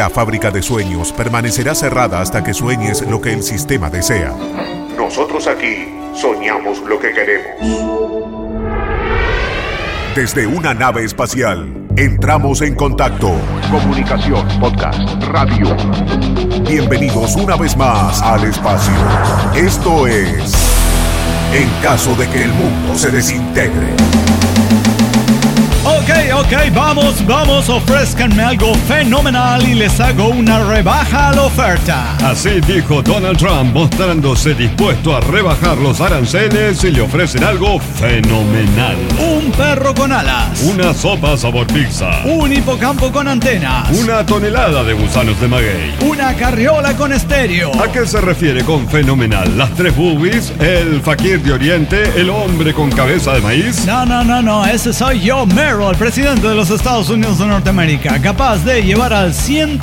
La fábrica de sueños permanecerá cerrada hasta que sueñes lo que el sistema desea. Nosotros aquí soñamos lo que queremos. Desde una nave espacial, entramos en contacto. Comunicación, podcast, radio. Bienvenidos una vez más al espacio. Esto es En caso de que el mundo se desintegre. Ok, vamos, ofrézcanme algo fenomenal y les hago una rebaja a la oferta. Así dijo Donald Trump, mostrándose dispuesto a rebajar los aranceles y le ofrecen algo fenomenal. Un perro con alas. Una sopa sabor pizza. Un hipocampo con antenas. Una tonelada de gusanos de maguey. Una carriola con estéreo. ¿A qué se refiere con fenomenal? ¿Las tres boobies? ¿El fakir de Oriente? ¿El hombre con cabeza de maíz? No, ese soy yo, Merrill, el presidente de los Estados Unidos de Norteamérica, capaz de llevar al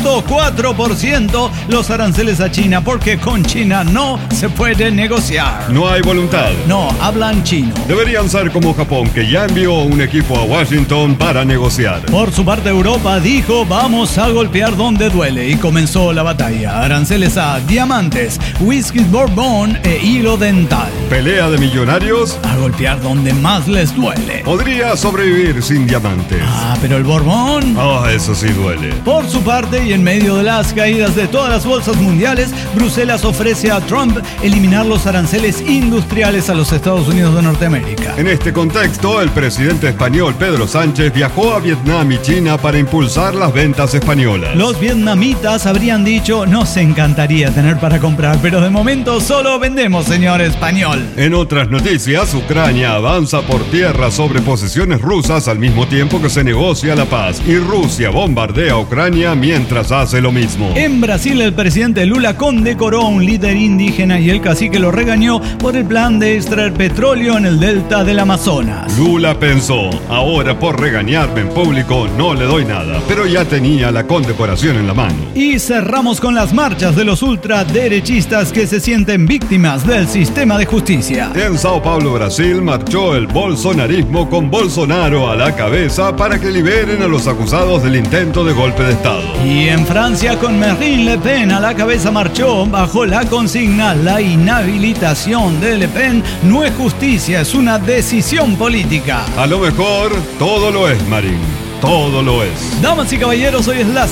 104% los aranceles a China, porque con China no se puede negociar. No hay voluntad. No, hablan chino. Deberían ser como Japón, que ya envió un equipo a Washington para negociar. Por su parte, Europa dijo: vamos a golpear donde duele, y comenzó la batalla. Aranceles a diamantes, whisky bourbon e hilo dental. Pelea de millonarios. A golpear donde más les duele. Podría sobrevivir sin diamantes. Pero el borbón. Eso sí duele. Por su parte, y en medio de las caídas de todas las bolsas mundiales, Bruselas ofrece a Trump eliminar los aranceles industriales a los Estados Unidos de Norteamérica. En este contexto, el presidente español Pedro Sánchez viajó a Vietnam y China para impulsar las ventas españolas. Los vietnamitas habrían dicho: nos encantaría tener para comprar, pero de momento solo vendemos, señor español. En otras noticias, Ucrania avanza por tierra sobre posesiones rusas al mismo tiempo que se negocia la paz, y Rusia bombardea a Ucrania mientras hace lo mismo. En Brasil, el presidente Lula condecoró a un líder indígena y el cacique lo regañó por el plan de extraer petróleo en el delta del Amazonas. Lula pensó: ahora por regañarme en público no le doy nada, pero ya tenía la condecoración en la mano. Y cerramos con las marchas de los ultraderechistas que se sienten víctimas del sistema de justicia. En Sao Paulo, Brasil, marchó el bolsonarismo con Bolsonaro a la cabeza para que liberen a los acusados del intento de golpe de Estado. Y en Francia, con Marine Le Pen a la cabeza, marchó bajo la consigna: la inhabilitación de Le Pen no es justicia, es una decisión política. A lo mejor todo lo es, Marín. Todo lo es. Damas y caballeros, hoy es la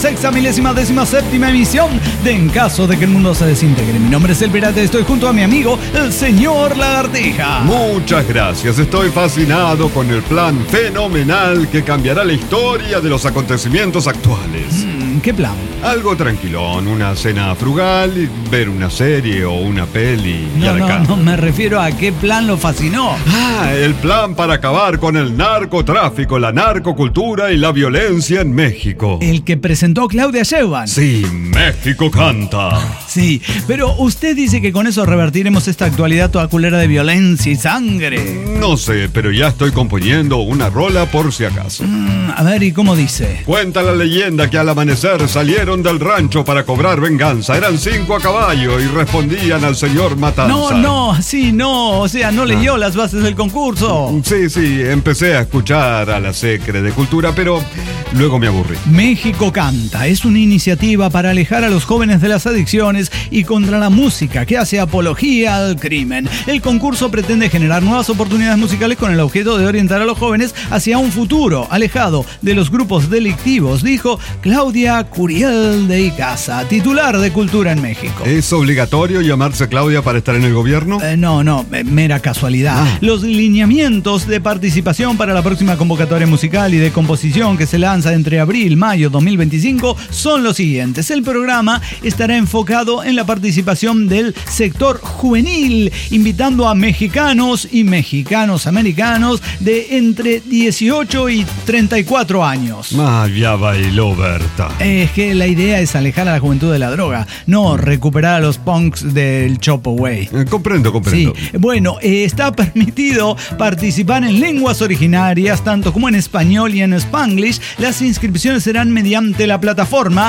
6.017ª emisión de En caso de que el mundo se desintegre. Mi nombre es El Pirata y estoy junto a mi amigo, el señor Lagartija. Muchas gracias. Estoy fascinado con el plan fenomenal que cambiará la historia de los acontecimientos actuales. ¿Qué plan? Algo tranquilón, una cena frugal, y ver una serie o una peli. No, me refiero a qué plan lo fascinó. El plan para acabar con el narcotráfico, la narcocultura y la violencia en México. El que presentó Claudia Sheinbaum. Sí, México canta. Sí, pero usted dice que con eso revertiremos esta actualidad toda culera de violencia y sangre. No sé, pero ya estoy componiendo una rola por si acaso. A ver, ¿y cómo dice? Cuenta la leyenda que al amanecer salieron del rancho para cobrar venganza. Eran 5 a caballo y respondían al señor Matanza. No leyó las bases del concurso. Sí, empecé a escuchar a la Secre de Cultura, pero luego me aburrí. México Canta es una iniciativa para alejar a los jóvenes de las adicciones y contra la música que hace apología al crimen. El concurso pretende generar nuevas oportunidades musicales con el objeto de orientar a los jóvenes hacia un futuro alejado de los grupos delictivos, dijo Claudia Curiel de Icaza, titular de Cultura en México. ¿Es obligatorio llamarse Claudia para estar en el gobierno? No, mera casualidad. Los lineamientos de participación para la próxima convocatoria musical y de composición que se lanza entre abril y mayo 2025 son los siguientes. El programa estará enfocado en la participación del sector juvenil, invitando a mexicanos y mexicanos americanos de entre 18 y 34 años. Ya bailó Berta. Es que la idea es alejar a la juventud de la droga, no recuperar a los punks del Chop Away. Comprendo. Sí, bueno, está permitido participar en lenguas originarias, tanto como en español y en Spanglish. Las inscripciones serán mediante la plataforma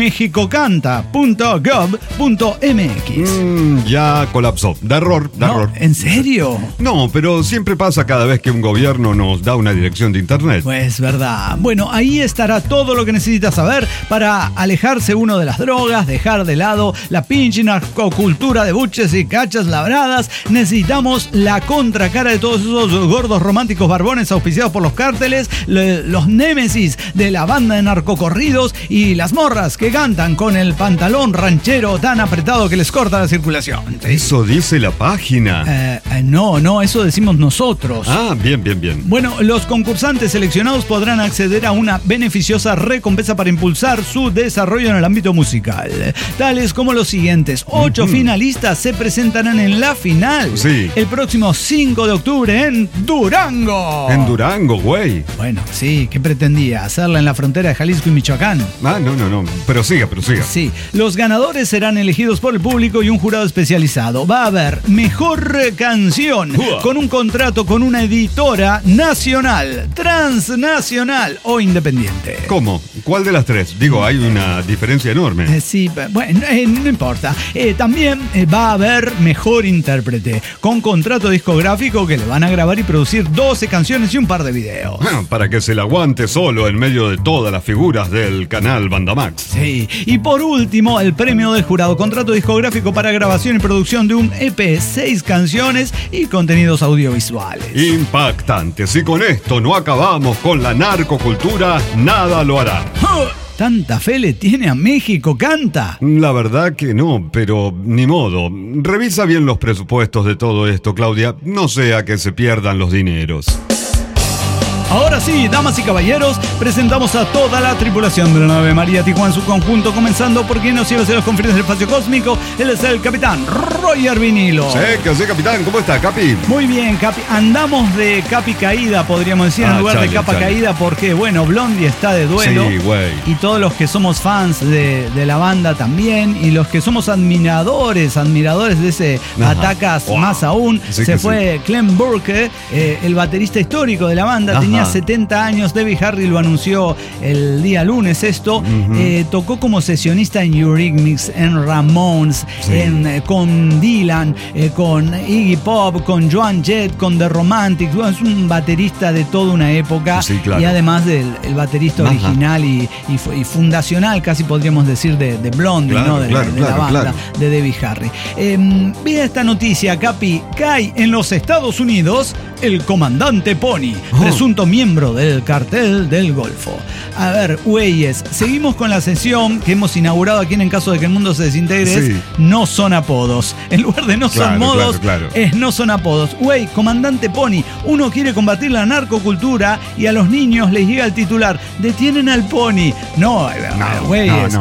mexicocanta.gov.mx. Ya colapsó. Da error. ¿En serio? No, pero siempre pasa cada vez que un gobierno nos da una dirección de internet. Pues verdad. Bueno, ahí estará todo lo que necesitas saber para alejarse uno de las drogas, dejar de lado la pinche narcocultura de buches y cachas labradas. Necesitamos la contracara de todos esos gordos románticos barbones auspiciados por los cárteles, los némesis de la banda de narcocorridos y las morras que cantan con el pantalón ranchero tan apretado que les corta la circulación. Eso dice la página. No, eso decimos nosotros. Ah, bien. Bueno, los concursantes seleccionados podrán acceder a una beneficiosa recompensa para impulsar su desarrollo en el ámbito musical. Tales como los siguientes: 8 finalistas se presentarán en la final. Sí. El próximo 5 de octubre en Durango. En Durango, güey. Bueno, sí, ¿qué pretendía? ¿Hacerla en la frontera de Jalisco y Michoacán? Ah, no. Pero siga. Sí, los ganadores serán elegidos por el público y un jurado especializado. Va a haber mejor canción con un contrato con una editora nacional, transnacional o independiente. ¿Cómo? ¿Cuál de las tres? Digo, hay una diferencia enorme. Sí, bueno, no importa. También va a haber mejor intérprete, con contrato discográfico que le van a grabar y producir 12 canciones y un par de videos. Para que se la aguante solo en medio de todas las figuras del canal Bandamax. Sí, y por último, el premio del jurado, contrato discográfico para grabación y producción de un EP, 6 canciones y contenidos audiovisuales. Impactante. Si con esto no acabamos con la narcocultura, nada lo hará. ¿Tanta fe le tiene a México, Canta? La verdad que no, pero ni modo. Revisa bien los presupuestos de todo esto, Claudia. No sea que se pierdan los dineros. Ahora sí, damas y caballeros, presentamos a toda la tripulación de la nave María Tijuana en su conjunto, comenzando por quien nos lleva hacia los confines del espacio cósmico. Él es el capitán Roger Vinilo. Sí, que sí, capitán. ¿Cómo está, Capi? Muy bien, Capi. Andamos de Capi caída, podríamos decir, en lugar de capa caída, porque, bueno, Blondie está de duelo. Sí, güey. Y todos los que somos fans de la banda también, y los que somos admiradores de ese Atacas más aún. Sí, se fue Clem Burke, el baterista histórico de la banda. Tenía 70 años. Debbie Harry lo anunció el día lunes esto. Tocó como sesionista en Eurythmics, en Ramones, con Dylan, con Iggy Pop, con Joan Jett, con The Romantics. Bueno, es un baterista de toda una época. Sí, claro. Y además del baterista original y fundacional, casi podríamos decir, de Blondie, claro, ¿no? De la banda de Debbie Harry. Mira esta noticia, Capi. Cae en los Estados Unidos el comandante Pony, presunto miembro del cartel del Golfo. A ver, güeyes, seguimos con la sesión que hemos inaugurado aquí en Caso de que el Mundo se desintegre. No son apodos. En lugar de no son modos, es no son apodos. Güey, comandante Pony, uno quiere combatir la narcocultura y a los niños les llega el titular: detienen al Pony. No, güeyes.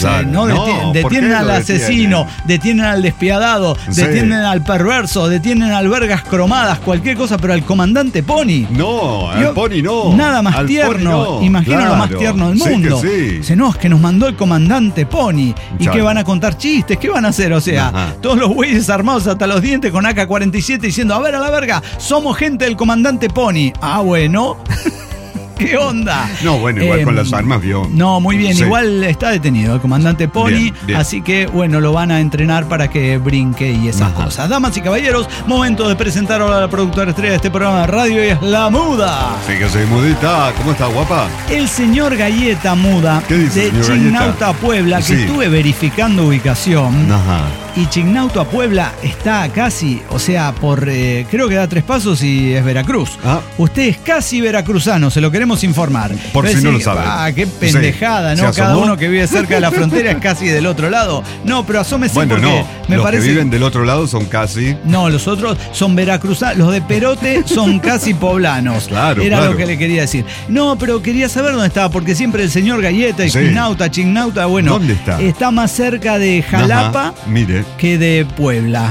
Detienen al asesino, detienen al despiadado, detienen al perverso, detienen al vergas cromadas, cualquier cosa, pero al comandante Pony. No, al Pony no. Nada más al tierno. Imagino lo más tierno del mundo. Dice, no, es que nos mandó el comandante Pony. ¿Y qué van a contar chistes? ¿Qué van a hacer? O sea, todos los güeyes armados hasta los dientes con AK-47 diciendo: a ver, a la verga, somos gente del comandante Pony. Ah, bueno. ¿Qué onda? No, bueno, igual con las armas vio. No, muy bien, igual está detenido el comandante Pony, bien. Así que, bueno, lo van a entrenar para que brinque y esas cosas. Damas y caballeros, momento de presentar ahora a la productora estrella de este programa de radio, y es la Muda. Fíjese, Mudita, ¿cómo está, guapa? El señor Galleta Muda, de Chignauta a Puebla, que estuve verificando ubicación. Y Chignauta a Puebla está casi, o sea, por creo que da 3 pasos y es Veracruz. Usted es casi veracruzano, se lo queremos informar. Por si no lo sabe. Qué pendejada, ¿no? Cada uno que vive cerca de la frontera es casi del otro lado. No, pero asómese, porque me parece... Los que viven del otro lado son casi... No, los otros son veracruzanos. Los de Perote son casi poblanos. Era lo que le quería decir. No, pero quería saber dónde estaba, porque siempre el señor Galleta y Chignauta, bueno... ¿Dónde está? Está más cerca de Jalapa que de Puebla.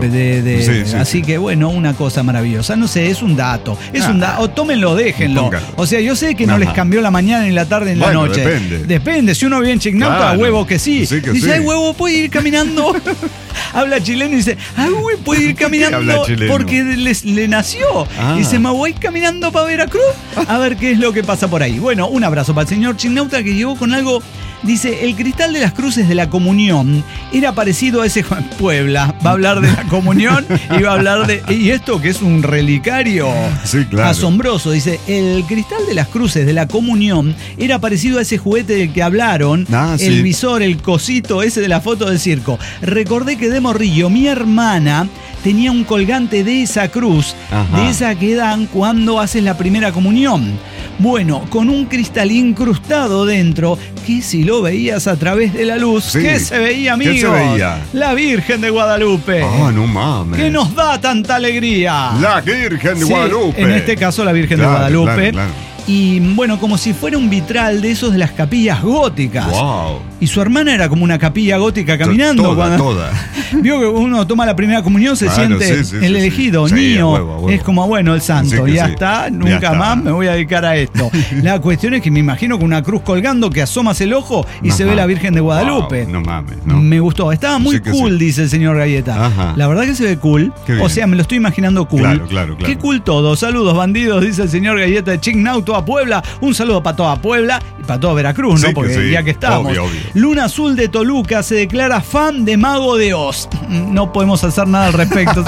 Así que, bueno, una cosa maravillosa. No sé, es un dato. Es un dato. O tómenlo, déjenlo. O sea, yo sé que no les cambió la mañana ni la tarde ni la noche. Depende. Si uno vive en Chignauta, huevo que sí. Dice, ay, huevo, ¿puedo ir caminando? habla chileno y dice, güey, puede ir caminando porque le nació. Y dice, me voy caminando para Veracruz a ver qué es lo que pasa por ahí. Bueno, un abrazo para el señor Chignauta que llegó con algo. Dice, el cristal de las cruces de la comunión era parecido a ese... Puebla, va a hablar de la comunión y va a hablar de... Y esto que es un relicario asombroso. Dice, el cristal de las cruces de la comunión era parecido a ese juguete del que hablaron, el visor, el cosito ese de la foto del circo. Recordé que de morrillo mi hermana tenía un colgante de esa cruz, de esa que dan cuando haces la primera comunión. Bueno, con un cristal incrustado dentro, que si lo veías a través de la luz, ¿qué se veía, amigos? ¿Qué se veía? La Virgen de Guadalupe. No mames. Que nos da tanta alegría. La Virgen de Guadalupe. En este caso, la Virgen de Guadalupe. Claro. Y bueno, como si fuera un vitral de esos de las capillas góticas. Wow. Y su hermana era como una capilla gótica caminando. Toda. Vio que uno toma la primera comunión, se siente el elegido, Nio. Huevo. Es como, bueno, el santo. Ya está, nunca más me voy a dedicar a esto. La cuestión es que me imagino con una cruz colgando que asomas el ojo y se ve la Virgen de Guadalupe. Wow, no mames, no. Me gustó. Estaba muy cool, dice el señor Galleta. La verdad que se ve cool. O sea, me lo estoy imaginando cool. Claro. Qué cool todo. Saludos, bandidos, dice el señor Galleta de Chignauto a Puebla. Un saludo para toda Puebla y para toda Veracruz, ¿no? Porque ya que estamos. Obvio. Luna Azul de Toluca se declara fan de Mago de Oz. No podemos hacer nada al respecto.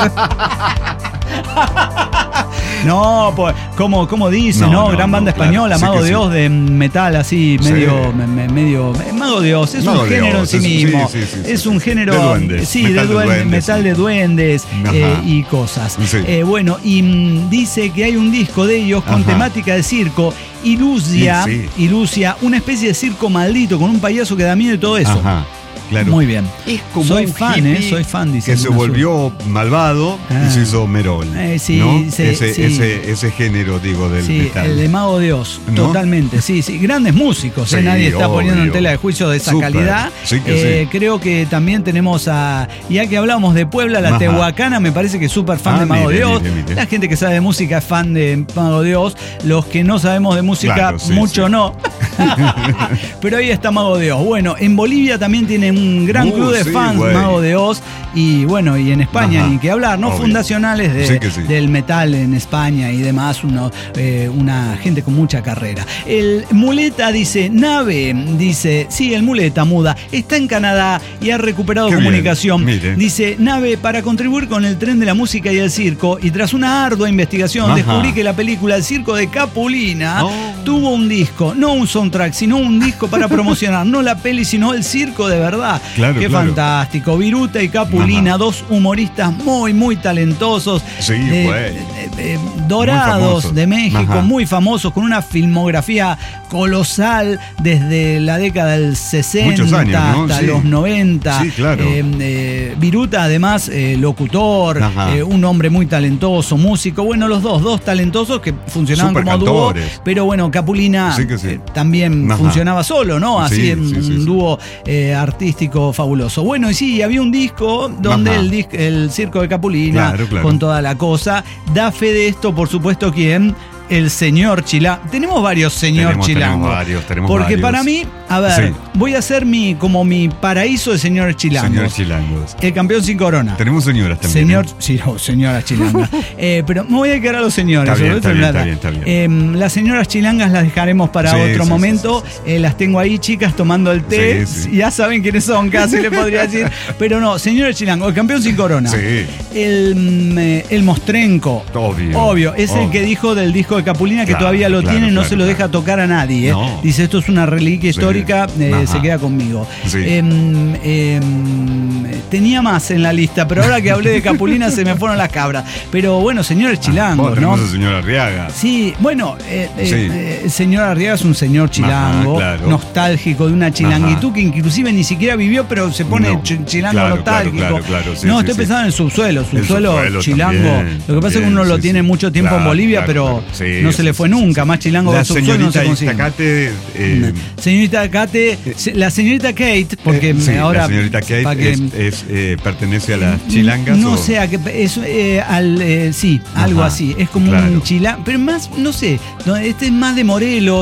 No, pues, como dice, ¿no? Gran banda española, Mago de Oz, de metal así, medio. Mago de Oz, es un género en sí mismo. Es un género. De duendes. Sí, de duendes, metal de duendes y cosas. Bueno, y dice que hay un disco de ellos con temática de circo. Ilusia, una especie de circo maldito con un payaso que da miedo y todo eso. Claro. Muy bien. Es como soy fan, dice. Que se volvió malvado y se hizo Merol. ¿no? Ese género, digo, del metal. El de Mago de Oz, ¿no? Totalmente. Sí. Grandes músicos. Nadie está poniendo en tela de juicio de esa calidad. Creo que también tenemos ya que hablamos de Puebla, la Tehuacana, me parece que es súper fan de Mago de Oz. La gente que sabe de música es fan de Mago de Oz. Los que no sabemos de música, mucho no. Pero ahí está Mago de Oz. Bueno, en Bolivia también tiene un gran club de fans, Mago de Oz, y bueno, y en España ni que hablar, ¿no? Obvio. Fundacionales del metal en España y demás, una gente con mucha carrera. El Muleta dice, el Muleta muda, está en Canadá y ha recuperado comunicación. Dice, Nave, para contribuir con el tren de la música y el circo, y tras una ardua investigación, descubrí que la película El Circo de Capulina tuvo un disco, no un soundtrack, sino un disco para promocionar, no la peli, sino el circo de verdad. Qué fantástico. Viruta y Capulina, dos humoristas muy, muy talentosos. Dorados de México, muy famosos, con una filmografía colosal desde la década del 60 hasta los 90. Viruta, además, locutor, un hombre muy talentoso, músico. Bueno, los dos talentosos que funcionaban como dúo. Pero bueno, Capulina también funcionaba solo, ¿no? Así un dúo artístico fabuloso. Bueno, y había un disco donde el circo de Capulina, con toda la cosa, da fe de esto, por supuesto, ¿quién? El señor Chilango. Tenemos varios señor Chilango. Tenemos porque varios. Para mí, a ver, voy a hacer mi paraíso de señor Chilango. El campeón sin corona. Tenemos señoras también. Señoras chilangas. Pero me voy a quedar a los señores. Está bien. Las señoras chilangas las dejaremos para otro momento. Las tengo ahí, chicas, tomando el té. Ya saben quiénes son, casi le podría decir. Pero no, señores Chilango, el campeón sin corona. El Mostrenco. Obvio. Es el que dijo del disco de Capulina, que todavía lo tiene, no se lo deja tocar a nadie. Dice, esto es una reliquia histórica, se queda conmigo. Tenía más en la lista, pero ahora que hablé de Capulina se me fueron las cabras. Pero bueno, señores chilangos, ¿no? Tenemos al señor Arriaga. Sí, bueno, el señor Arriaga es un señor chilango, nostálgico, de una chilanguitud que inclusive ni siquiera vivió, pero se pone chilango nostálgico. Estoy pensando en el subsuelo chilango. También, lo que pasa es que uno lo tiene mucho tiempo en Bolivia, pero no se le fue nunca. Más chilango que subsuelo no se consigue. Señorita Cate, la señorita Kate, porque ahora la señorita Kate pertenece a las chilangas. No sé, algo así. Es como un chilango, pero más, no sé, este es más de Morelos.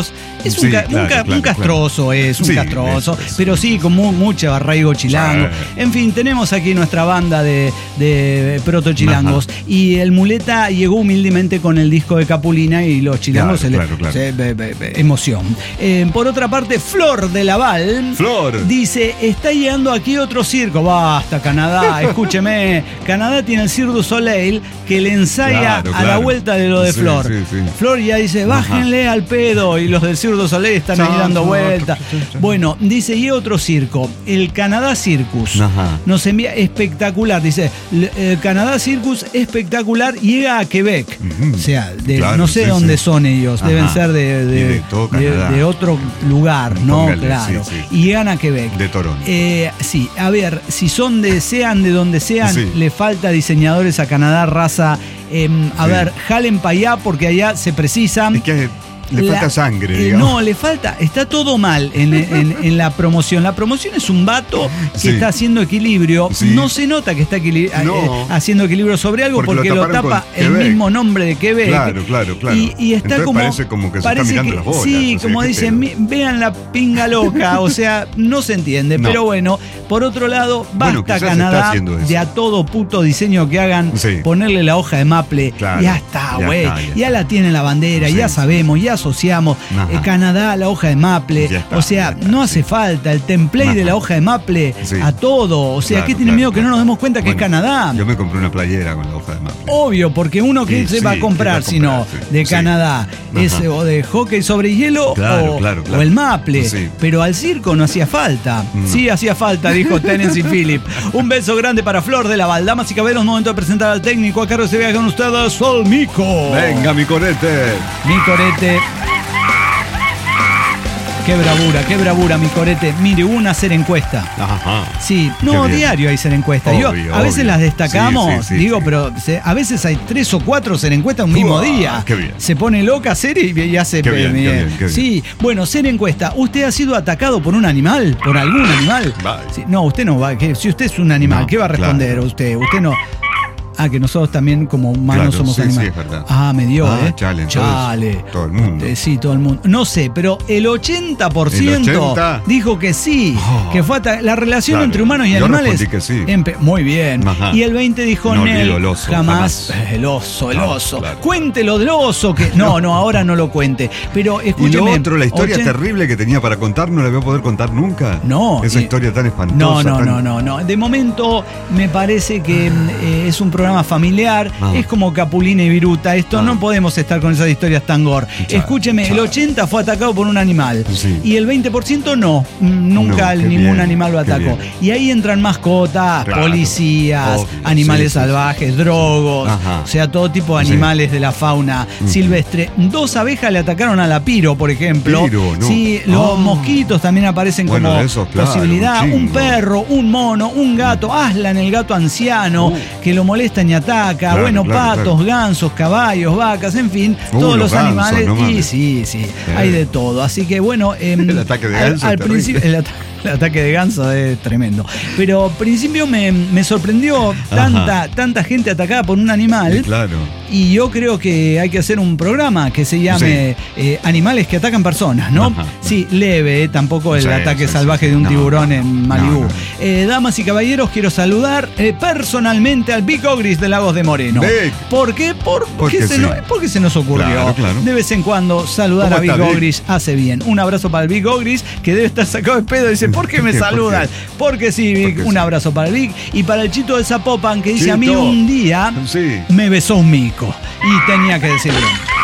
Es un castroso, es un castroso, pero sí, con mucho arraigo chilango. En fin, tenemos aquí nuestra banda de proto-chilangos. Y el Muleta llegó humildemente con el disco de Capulina y los chilangos emoción. Por otra parte, Flor de Laval dice, está llegando aquí otro circo. Basta, Canadá, escúcheme. Canadá tiene el Cirque du Soleil que le ensaya a la vuelta de lo de Flor. Flor ya dice, bájenle al pedo, y los del Cirque du Soleil están ahí dando vueltas. Bueno, dice, y otro circo, el Canadá Circus. Nos envía espectacular, dice, Canadá Circus espectacular, llega a Quebec. O sea, no sé dónde son ellos, deben ser de otro lugar, ¿no? Claro. Y llegan a Quebec. De Toronto. Sí, a ver, si sean de donde sean, le falta diseñadores a Canadá, raza. A ver, jalen para allá porque allá se precisan. Es que le falta sangre, digamos. No, le falta, está todo mal en la promoción. La promoción es un vato que está haciendo equilibrio. No se nota que está haciendo equilibrio sobre algo porque lo tapa el mismo nombre de Quebec. Claro. Y está entonces como. Parece como que se está mirando las bolas. Sí, como dicen, vean la pinga loca. O sea, no se entiende. Pero bueno, por otro lado, basta Canadá de a todo puto diseño que hagan, ponerle la hoja de maple. Ya está, güey. Ya la tiene la bandera, ya sabemos, ya asociamos Canadá a la hoja de maple, o sea, no hace falta el template de la hoja de maple a todo, o sea, ¿qué tiene miedo que no nos demos cuenta que es Canadá? Yo me compré una playera con la hoja de maple. Obvio, porque uno que se va a comprar si no de Canadá, o de hockey sobre hielo o el maple, pero al circo no hacía falta. Sí hacía falta, dijo Tennessee Phillip. Un beso grande para Flor de Laval. Damas y caballeros, momento de presentar al técnico. Acá recibe con ustedes Sol Mico. Venga, mi corete. Mi corete. Qué bravura, mi corete. Mire, hubo una encuesta. Sí, no, diario hay encuesta. A veces las destacamos, pero a veces hay 3 o 4 encuestas un mismo día. Qué bien. Se pone loca y hace bien. Sí, bueno, encuesta. ¿Usted ha sido atacado por un animal? ¿Por algún animal? Sí, no, usted no va. Si usted es un animal, ¿qué va a responder usted? Usted no. Que nosotros también como humanos somos animales. Sí, es verdad. Me dio, Chale. Todo el mundo. Sí, todo el mundo. No sé, pero el 80% dijo que sí, que fue la relación entre humanos y animales. Yo respondí que sí. Muy bien. Y el 20% dijo no, jamás. El oso. Claro. Cuéntelo del oso. No, ahora no lo cuente. Pero escúcheme. Y lo otro, la historia terrible que tenía para contar, no la voy a poder contar nunca. No. Esa historia tan espantosa. No. De momento me parece que es un programa familiar, es como Capulina y Viruta. No podemos estar con esas historias tan gore. Escúcheme, el 80% fue atacado por un animal y el 20% no. Nunca ningún animal lo atacó. Y ahí entran mascotas, policías, animales salvajes, drogos, o sea, todo tipo de animales de la fauna silvestre. 2 abejas le atacaron a la piro, por ejemplo. Sí, los mosquitos también aparecen como posibilidad. Un perro, un mono, un gato, Aslan, el gato anciano, que lo molesta y ataca, patos, gansos, caballos, vacas, en fin, todos los animales. Sí, hay de todo. Así que bueno, el ataque de ganso al principio el ataque de ganso es tremendo. Pero al principio me sorprendió tanta gente atacada por un animal. Claro. Y yo creo que hay que hacer un programa que se llame Animales que atacan personas, ¿no? Sí, leve, tampoco el ataque salvaje de un tiburón en Malibú. Damas y caballeros, quiero saludar personalmente al Big Ogris de Lagos de Moreno. ¿Por qué? Porque se nos ocurrió. Claro. De vez en cuando saludar a Big Ogris hace bien. Un abrazo para el Big Ogris, que debe estar sacado de pedo. Dice, ¿por qué me saludan? Porque sí, Vic. Un abrazo para el Vic. Y para el Chito de Zapopan, que dice, a mí un día me besó un mico. Y tenía que decirlo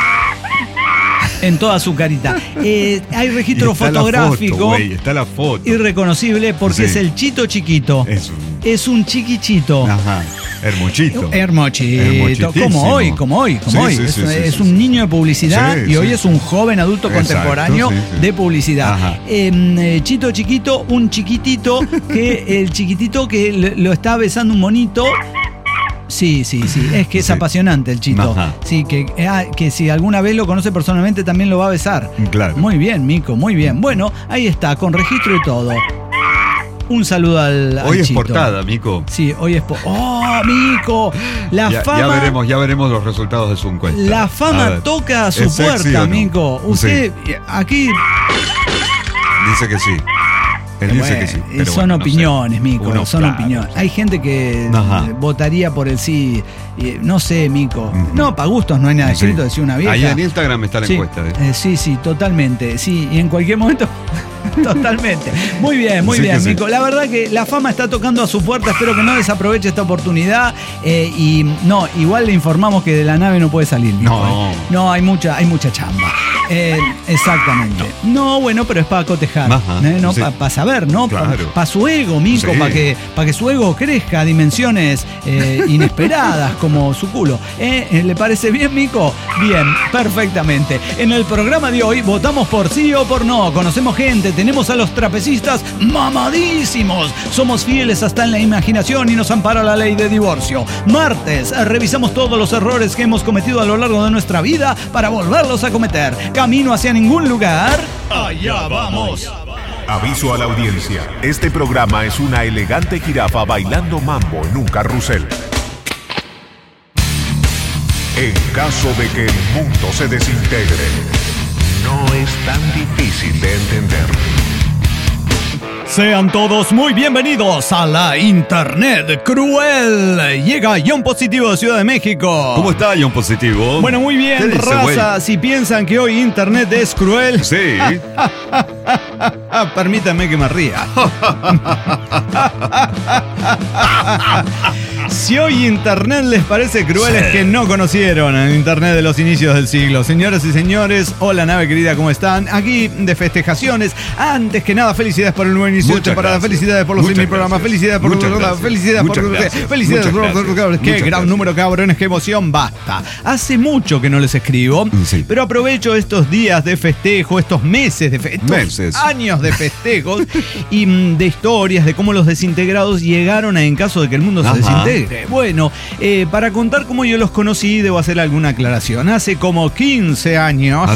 en toda su carita. Hay registro fotográfico. Está la foto. Irreconocible porque es el Chito chiquito. Es un chiquichito. Hermochito. Como hoy. Es un niño de publicidad y hoy es un joven adulto contemporáneo de publicidad. Chito chiquito, un chiquitito el chiquitito que lo está besando un monito. Sí. Es que es apasionante el Chito. Sí, que si alguna vez lo conoce personalmente también lo va a besar. Claro. Muy bien, Mico, muy bien. Bueno, ahí está, con registro y todo. Un saludo al Hoy es Chito. portada, Mico. Sí, hoy es ¡Oh, Mico! La fama... Ya veremos los resultados de su encuesta. La fama toca a su puerta, Mico. Usted, aquí... Dice que sí. Él dice que sí. Pero son opiniones, Mico, son opiniones. Hay gente que votaría por el sí. No sé, Mico. No, para gustos no hay nada escrito, decía una vieja. Ahí en Instagram está la encuesta. Sí, totalmente. Sí, y en cualquier momento... Totalmente. Muy bien, Mico. La verdad que la fama está tocando a su puerta. Espero que no desaproveche esta oportunidad. Y no, igual le informamos que de la nave no puede salir, Mico. No, hay mucha chamba. Exactamente. No, bueno, pero es para cotejar. ¿No? Para saber, ¿no? Claro. Para su ego, Mico, para que su ego crezca a dimensiones inesperadas como su culo. ¿Le parece bien, Mico? Bien, perfectamente. En el programa de hoy votamos por sí o por no. Conocemos gente, tenemos a los trapecistas mamadísimos. Somos fieles hasta en la imaginación y nos ampara la ley de divorcio. Martes, revisamos todos los errores que hemos cometido a lo largo de nuestra vida para volverlos a cometer. Camino hacia ningún lugar. Allá vamos. Aviso a la audiencia. Este programa es una elegante jirafa bailando mambo en un carrusel. En caso de que el mundo se desintegre, no es tan difícil de entender. Sean todos muy bienvenidos a la Internet Cruel. Llega Ion Positivo de Ciudad de México. ¿Cómo está, Ion Positivo? Bueno, muy bien, raza. Wey? Si piensan que hoy Internet es cruel... Sí. Permítanme que me ría. Si hoy Internet les parece cruel, es que no conocieron el Internet de los inicios del siglo. Señoras y señores, hola nave querida, ¿cómo están? Aquí de festejaciones. Antes que nada, felicidades por el nuevo inicio de temporada. Felicidades por los 100.000 programas. Felicidades por los... Felicidades por... Qué gran número, cabrones, qué emoción. Basta. Hace mucho que no les escribo, pero aprovecho estos días de festejo, estos meses de festejo, años de festejos y de historias de cómo los desintegrados llegaron a en caso de que el mundo se desintegre. Bueno, para contar cómo yo los conocí, debo hacer alguna aclaración. Hace como 15 años.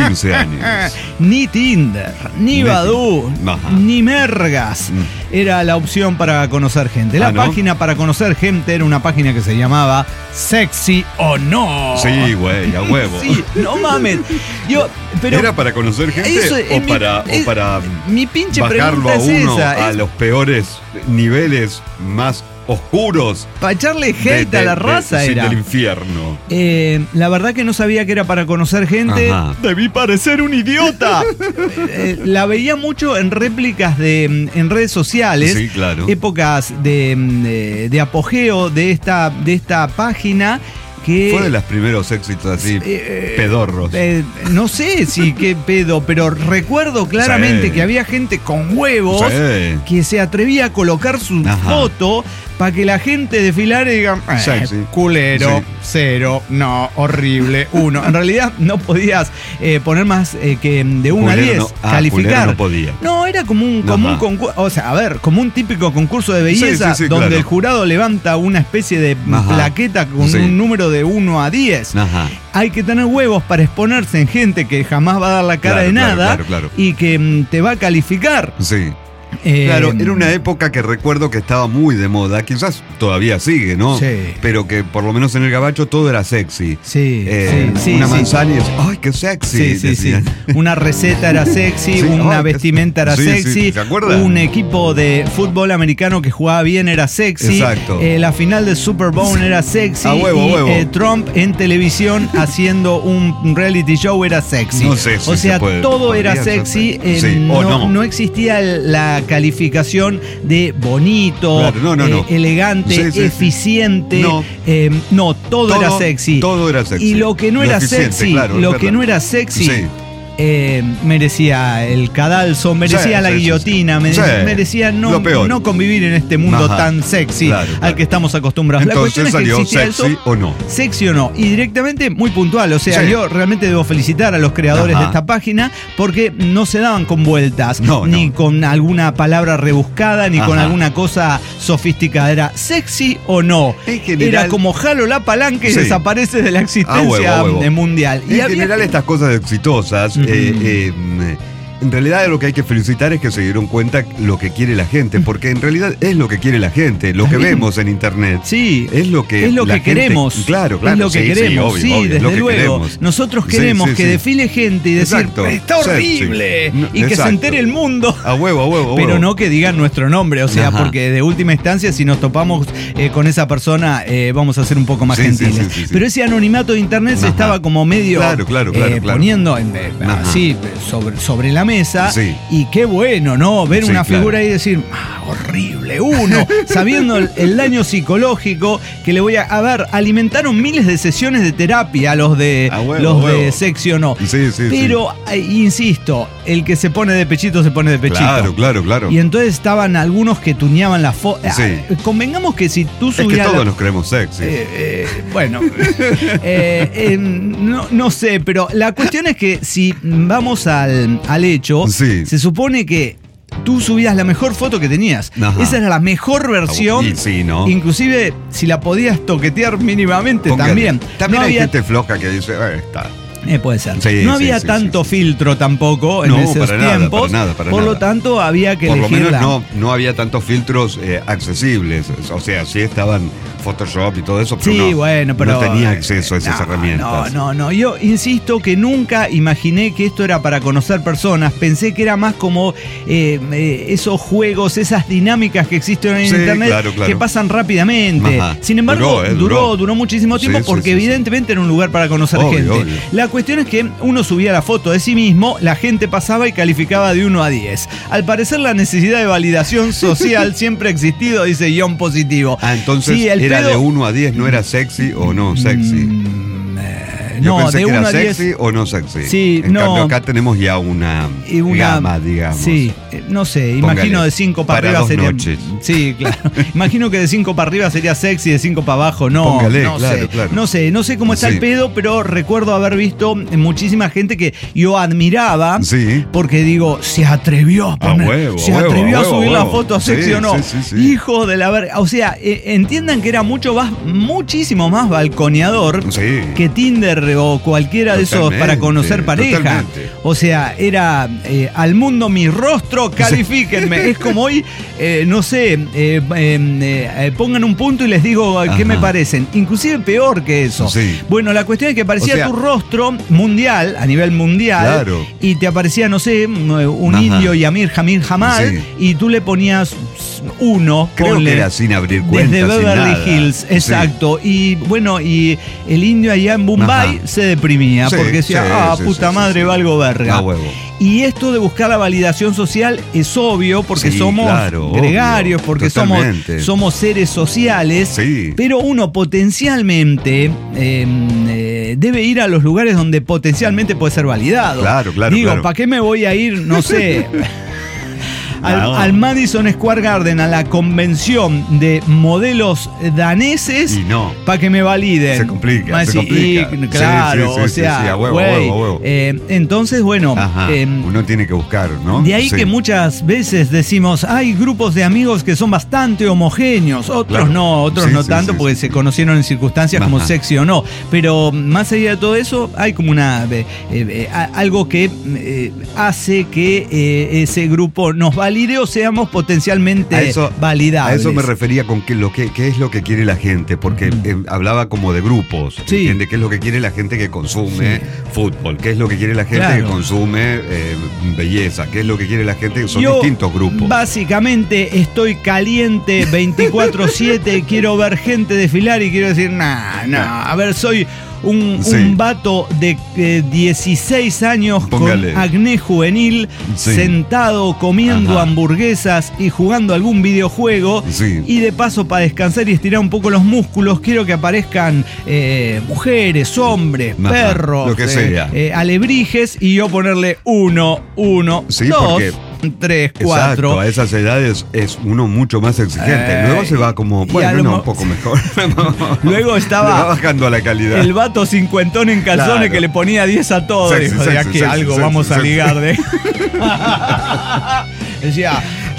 Ni Tinder, ni Badoo, ni Mergas era la opción para conocer gente. La página para conocer gente era una página que se llamaba Sexy o No. Sí, güey, a huevo. Sí, no mames. Pero ¿era para conocer gente o para mi pinche bajarlo pregunta a uno esa, a los peores niveles más oscuros? Para echarle hate a la raza era. Del infierno. La verdad que no sabía que era para conocer gente. Debí parecer un idiota. La veía mucho en réplicas en redes sociales. Sí, claro. Épocas de apogeo de esta página. Que fue de los primeros éxitos así, pedorros. No sé si qué pedo, pero recuerdo claramente que había gente con huevos que se atrevía a colocar su foto para que la gente desfilara y digan, culero, 0, no, horrible, 1. En realidad no podías poner más que de 1 a 10, calificar. No podía. No, era como un concurso, o sea, a ver, como un típico concurso de belleza donde el jurado levanta una especie de plaqueta con un número de 1 a 10. Hay que tener huevos para exponerse en gente que jamás va a dar la cara de nada y que te va a calificar. Sí. Claro, era una época que recuerdo que estaba muy de moda, quizás todavía sigue, ¿no? Sí. Pero que por lo menos en el gabacho todo era sexy. Sí, una manzana y ¡ay, qué sexy! Sí. Una receta era sexy, una vestimenta era sexy. ¿Se acuerdan? Un equipo de fútbol americano que jugaba bien era sexy. Exacto. La final del Super Bowl era sexy. A huevo. Trump en televisión haciendo un reality show era sexy. No sé si o sea, todo era sexy. No existía la calificación de bonito, elegante, eficiente. Todo era sexy. Todo era sexy. Y lo que no era sexy, merecía el cadalso, merecía la guillotina, merecía no convivir en este mundo tan sexy al que estamos acostumbrados. Entonces la cuestión es que salió sexy o no. Sexy o no. Y directamente muy puntual. O sea, yo realmente debo felicitar a los creadores de esta página porque no se daban con vueltas, ni con alguna palabra rebuscada, ni con alguna cosa sofisticada. Era sexy o no. Era como jalo la palanca y desaparece de la existencia mundial. En general estas cosas exitosas en realidad lo que hay que felicitar es que se dieron cuenta lo que quiere la gente, porque en realidad es lo que quiere la gente, lo que vemos en internet. Sí, es lo que queremos. Claro, es lo que queremos. Sí, obvio, desde luego. Queremos. Nosotros queremos que desfile gente y decir, está horrible, y que se entere el mundo. A huevo. Pero no que digan nuestro nombre, o sea, porque de última instancia, si nos topamos con esa persona, vamos a ser un poco más gentiles. Sí. Pero ese anonimato de internet se estaba como medio poniendo así sobre la mesa. Sí. Y qué bueno, ¿no? Ver una figura ahí y decir, horrible, sabiendo el daño psicológico que le voy a ver, alimentaron miles de sesiones de terapia los de Sexy o No. Sí, pero, insisto, el que se pone de pechito se pone de pechito. Claro. Y entonces estaban algunos que tuneaban la foto. Convengamos que si tú subías. Es que todos nos creemos sexy. Bueno, no sé, pero la cuestión es que si vamos al hecho, se supone que tú subías la mejor foto que tenías. Ajá. Esa era la mejor versión. ¿No? Inclusive, si la podías toquear mínimamente, también. También hay gente floja que dice, está. Puede ser. No había tanto filtro tampoco en esos tiempos. Por lo tanto, había que elegir. Por lo menos no había tantos filtros accesibles. O sea, sí estaban Photoshop y todo eso, pero no tenía acceso a esas herramientas. No. Yo insisto que nunca imaginé que esto era para conocer personas. Pensé que era más como esos juegos, esas dinámicas que existen en internet que pasan rápidamente. Ajá. Sin embargo, duró muchísimo tiempo porque evidentemente era un lugar para conocer gente. Obvio. La cuestión es que uno subía la foto de sí mismo, la gente pasaba y calificaba de 1 a 10. Al parecer la necesidad de validación social siempre ha existido, dice guión positivo. Entonces era de 1 a 10, ¿no era sexy o no sexy? Yo pensé de que 1 era a 10. sexy o no sexy. Sí, en cambio acá tenemos ya una gama, digamos. Sí, no sé, imagino de 5 para arriba sería. Noches. Sí, claro. Imagino que de 5 para arriba sería sexy, de 5 para abajo no. No sé cómo está el pedo, pero recuerdo haber visto muchísima gente que yo admiraba. Sí. Porque digo, se atrevió a poner. Atrevió a subir la foto a sexy o no. Sí. Hijo de la verga. O sea, entiendan que era muchísimo más balconeador que Tinder o cualquiera de esos para conocer pareja. Totalmente. O sea, era al mundo mi rostro, califíquenme. Es como hoy, no sé, pongan un punto y les digo qué me parecen. Inclusive peor que eso. Sí. Bueno, la cuestión es que aparecía tu rostro mundial, a nivel mundial, y te aparecía, no sé, un indio Yamir Hamid Jamal, y tú le ponías 1. Creo que era sin abrir cuentas. Desde Beverly Hills, exacto. Y bueno, y el indio allá en Mumbai se deprimía porque decía, puta madre, valgo verga. Y esto de buscar la validación social es obvio porque somos gregarios, porque somos seres sociales, pero uno potencialmente debe ir a los lugares donde potencialmente puede ser validado. Digo, ¿para qué me voy a ir, no sé... Al Madison Square Garden, a la convención de modelos daneses, para que me validen? Se complica. Claro, o sea, huevo. Entonces, bueno, uno tiene que buscar, ¿no? De ahí que muchas veces decimos, hay grupos de amigos que son bastante homogéneos, otros no tanto, porque se conocieron en circunstancias como Sexy o No. Pero más allá de todo eso, hay como algo que hace que ese grupo nos valide o seamos potencialmente validables. A eso me refería con qué es lo que quiere la gente, porque hablaba como de grupos, ¿entiende? ¿Qué es lo que quiere la gente que consume fútbol? ¿Qué es lo que quiere la gente que consume belleza? ¿Qué es lo que quiere la gente? Son distintos grupos. Básicamente estoy caliente 24/7, quiero ver gente desfilar y quiero decir, a ver, soy un vato de 16 años con acné juvenil, sentado comiendo hamburguesas y jugando algún videojuego, y de paso para descansar y estirar un poco los músculos quiero que aparezcan mujeres, hombres, perros, lo que sea, alebrijes, y yo ponerle 1, 2, 3, 4. Exacto, a esas edades es uno mucho más exigente. Luego se va como, un poco mejor. Luego estaba le va bajando a la calidad. El vato cincuentón en calzones que le ponía 10 a todo. Dijo, de aquí algo vamos a ligar. Decía,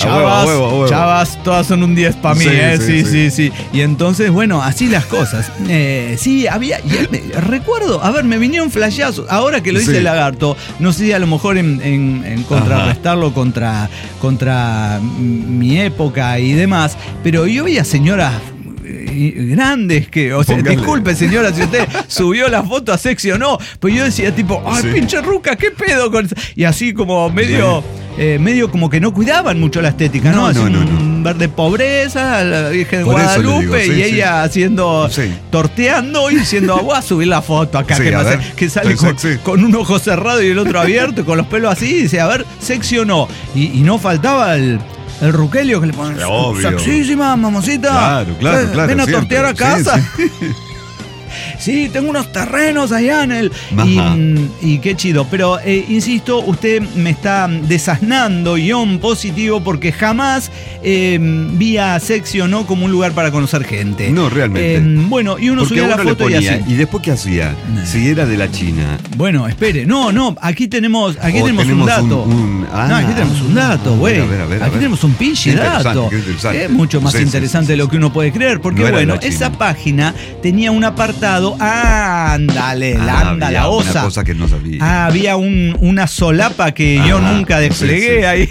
Chavas, todas son un 10 para mí, sí. Y entonces, bueno, así las cosas. Sí, había. Recuerdo, a ver, me vinieron flashazos. Ahora que lo dice el Lagarto, no sé si a lo mejor en contrarrestarlo contra mi época y demás, pero yo veía señoras grandes que, o sea, disculpe señora si usted subió la foto a Sexy o no, pues yo decía tipo, ay, pinche ruca, qué pedo con eso? Y así como medio como que no cuidaban mucho la estética, ¿no? Un verde pobreza, la Virgen de Guadalupe, y ella haciendo, torteando y diciendo, voy a subir la foto acá, que sale con un ojo cerrado y el otro abierto, y con los pelos así, y dice, a ver, sexy o no. Y no faltaba el Ruquelio que le ponen sexísima, mamacita. Claro. Ven a tortear a casa. Sí, tengo unos terrenos allá en el... Y qué chido. Pero, insisto, usted me está desasnando, guión positivo, porque jamás vi a Sexy o no como un lugar para conocer gente. No, realmente. Bueno, y uno subía la foto y así. ¿Y después qué hacía? Si era de la China. Bueno, espere. No, aquí tenemos un dato. Aquí tenemos un dato, güey. Aquí tenemos un pinche dato. Es mucho más interesante de lo que uno puede creer. Porque, bueno, esa página tenía un apartado. Ándale, la osa. Una cosa que no sabía. Había una solapa que yo nunca desplegué ahí.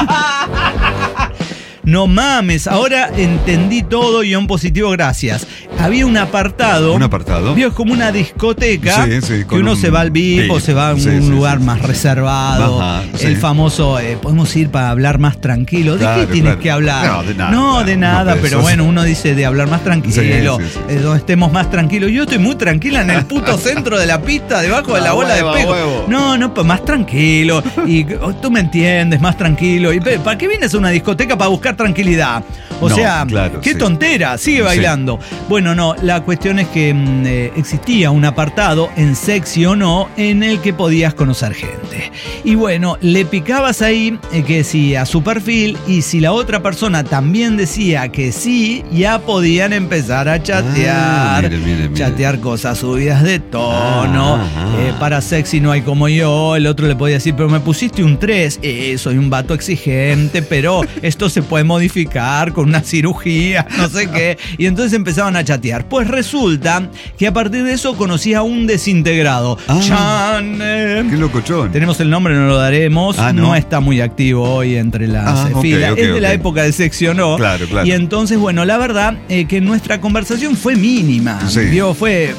No mames, ahora entendí todo, guión positivo, gracias. Había un apartado. Vio, es como una discoteca que uno se va al VIP o se va a un lugar más reservado. El famoso, podemos ir para hablar más tranquilo. ¿De qué tienes que hablar? No, de nada, pero bueno, uno dice de hablar más tranquilo, donde estemos más tranquilos. Yo estoy muy tranquila en el puto centro de la pista, debajo de la bola de espejo. No, pues más tranquilo. Y tú me entiendes, más tranquilo. ¿Y para qué vienes a una discoteca? Para buscar tranquilidad. O sea, qué tontera, sigue bailando. Bueno, no, la cuestión es que existía un apartado en Sexy o no en el que podías conocer gente. Y bueno, le picabas ahí que sí a su perfil, y si la otra persona también decía que sí, ya podían empezar a chatear. Mire. Chatear cosas subidas de tono. Para Sexy no hay como yo. El otro le podía decir, pero me pusiste un 3. Soy un vato exigente, pero esto se puede modificar con una cirugía, no sé qué. Y entonces empezaban a chatear. Pues resulta que a partir de eso conocí a un desintegrado. Qué locochón. Tenemos el nombre, no lo daremos. No está muy activo hoy entre las filas. Es de la época de Sexy o no. Claro. Y entonces, bueno, la verdad que nuestra conversación fue mínima. Fue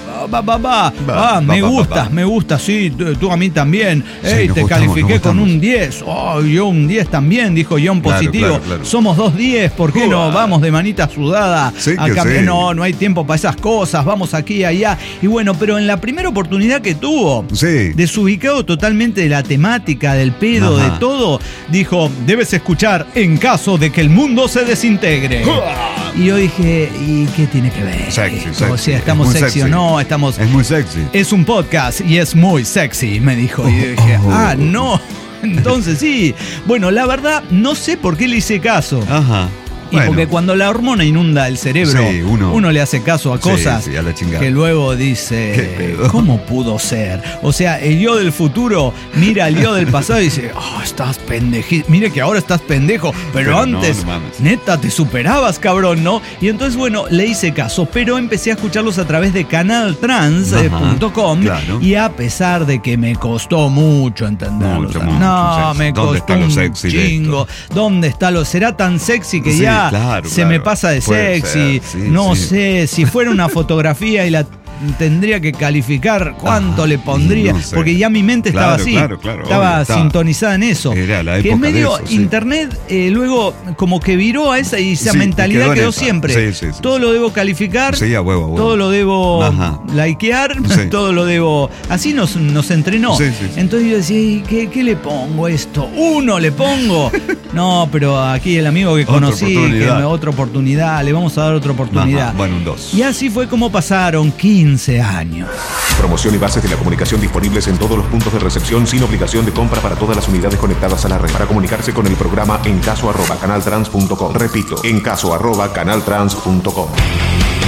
me gusta, sí, tú a mí también. Te califiqué con un 10. Yo un 10 también, dijo John positivo. Claro. Somos 2 10, ¿por qué no vamos de manita sudada? No hay tiempo para esas cosas, vamos aquí y allá. Y bueno, pero en la primera oportunidad que tuvo, desubicado totalmente de la temática, del pedo, de todo, dijo, debes escuchar En caso de que el mundo se desintegre. Y yo dije, ¿y qué tiene que ver? Sexy. O sea, ¿estamos sexy o no? Es muy sexy. Es un podcast y es muy sexy, me dijo. Y yo dije, no. Entonces sí, bueno, la verdad no sé por qué le hice caso. Y porque cuando la hormona inunda el cerebro, uno le hace caso a cosas a la que luego dice, ¿cómo pudo ser? O sea, el yo del futuro mira al yo del pasado y dice, estás pendejísimo. Mire que ahora estás pendejo, pero antes, neta, te superabas, cabrón, ¿no? Y entonces, bueno, le hice caso, pero empecé a escucharlos a través de canaltrans.com y a pesar de que me costó mucho entenderlos. Me costó un chingo. ¿Dónde está lo? ¿Será tan sexy que ya se me pasa de sexy? No sé, si fuera una fotografía y la tendría que calificar, ¿cuánto le pondría? No sé. Porque ya mi mente estaba así, estaba sintonizada en eso. Era la época que es medio de eso, internet, luego como que viró a esa mentalidad quedó siempre. Todo lo debo calificar, a huevo. todo lo debo likear, todo lo debo... Así nos entrenó. Entonces yo decía, ¿y qué le pongo esto? ¿1 le pongo? No, pero aquí el amigo que conocí, otra oportunidad, le vamos a dar otra oportunidad. Bueno, un 2. Y así fue como pasaron 15 años. Promoción y bases de la comunicación disponibles en todos los puntos de recepción sin obligación de compra para todas las unidades conectadas a la red. Para comunicarse con el programa encaso@canaltrans.com. Repito, encaso@canaltrans.com.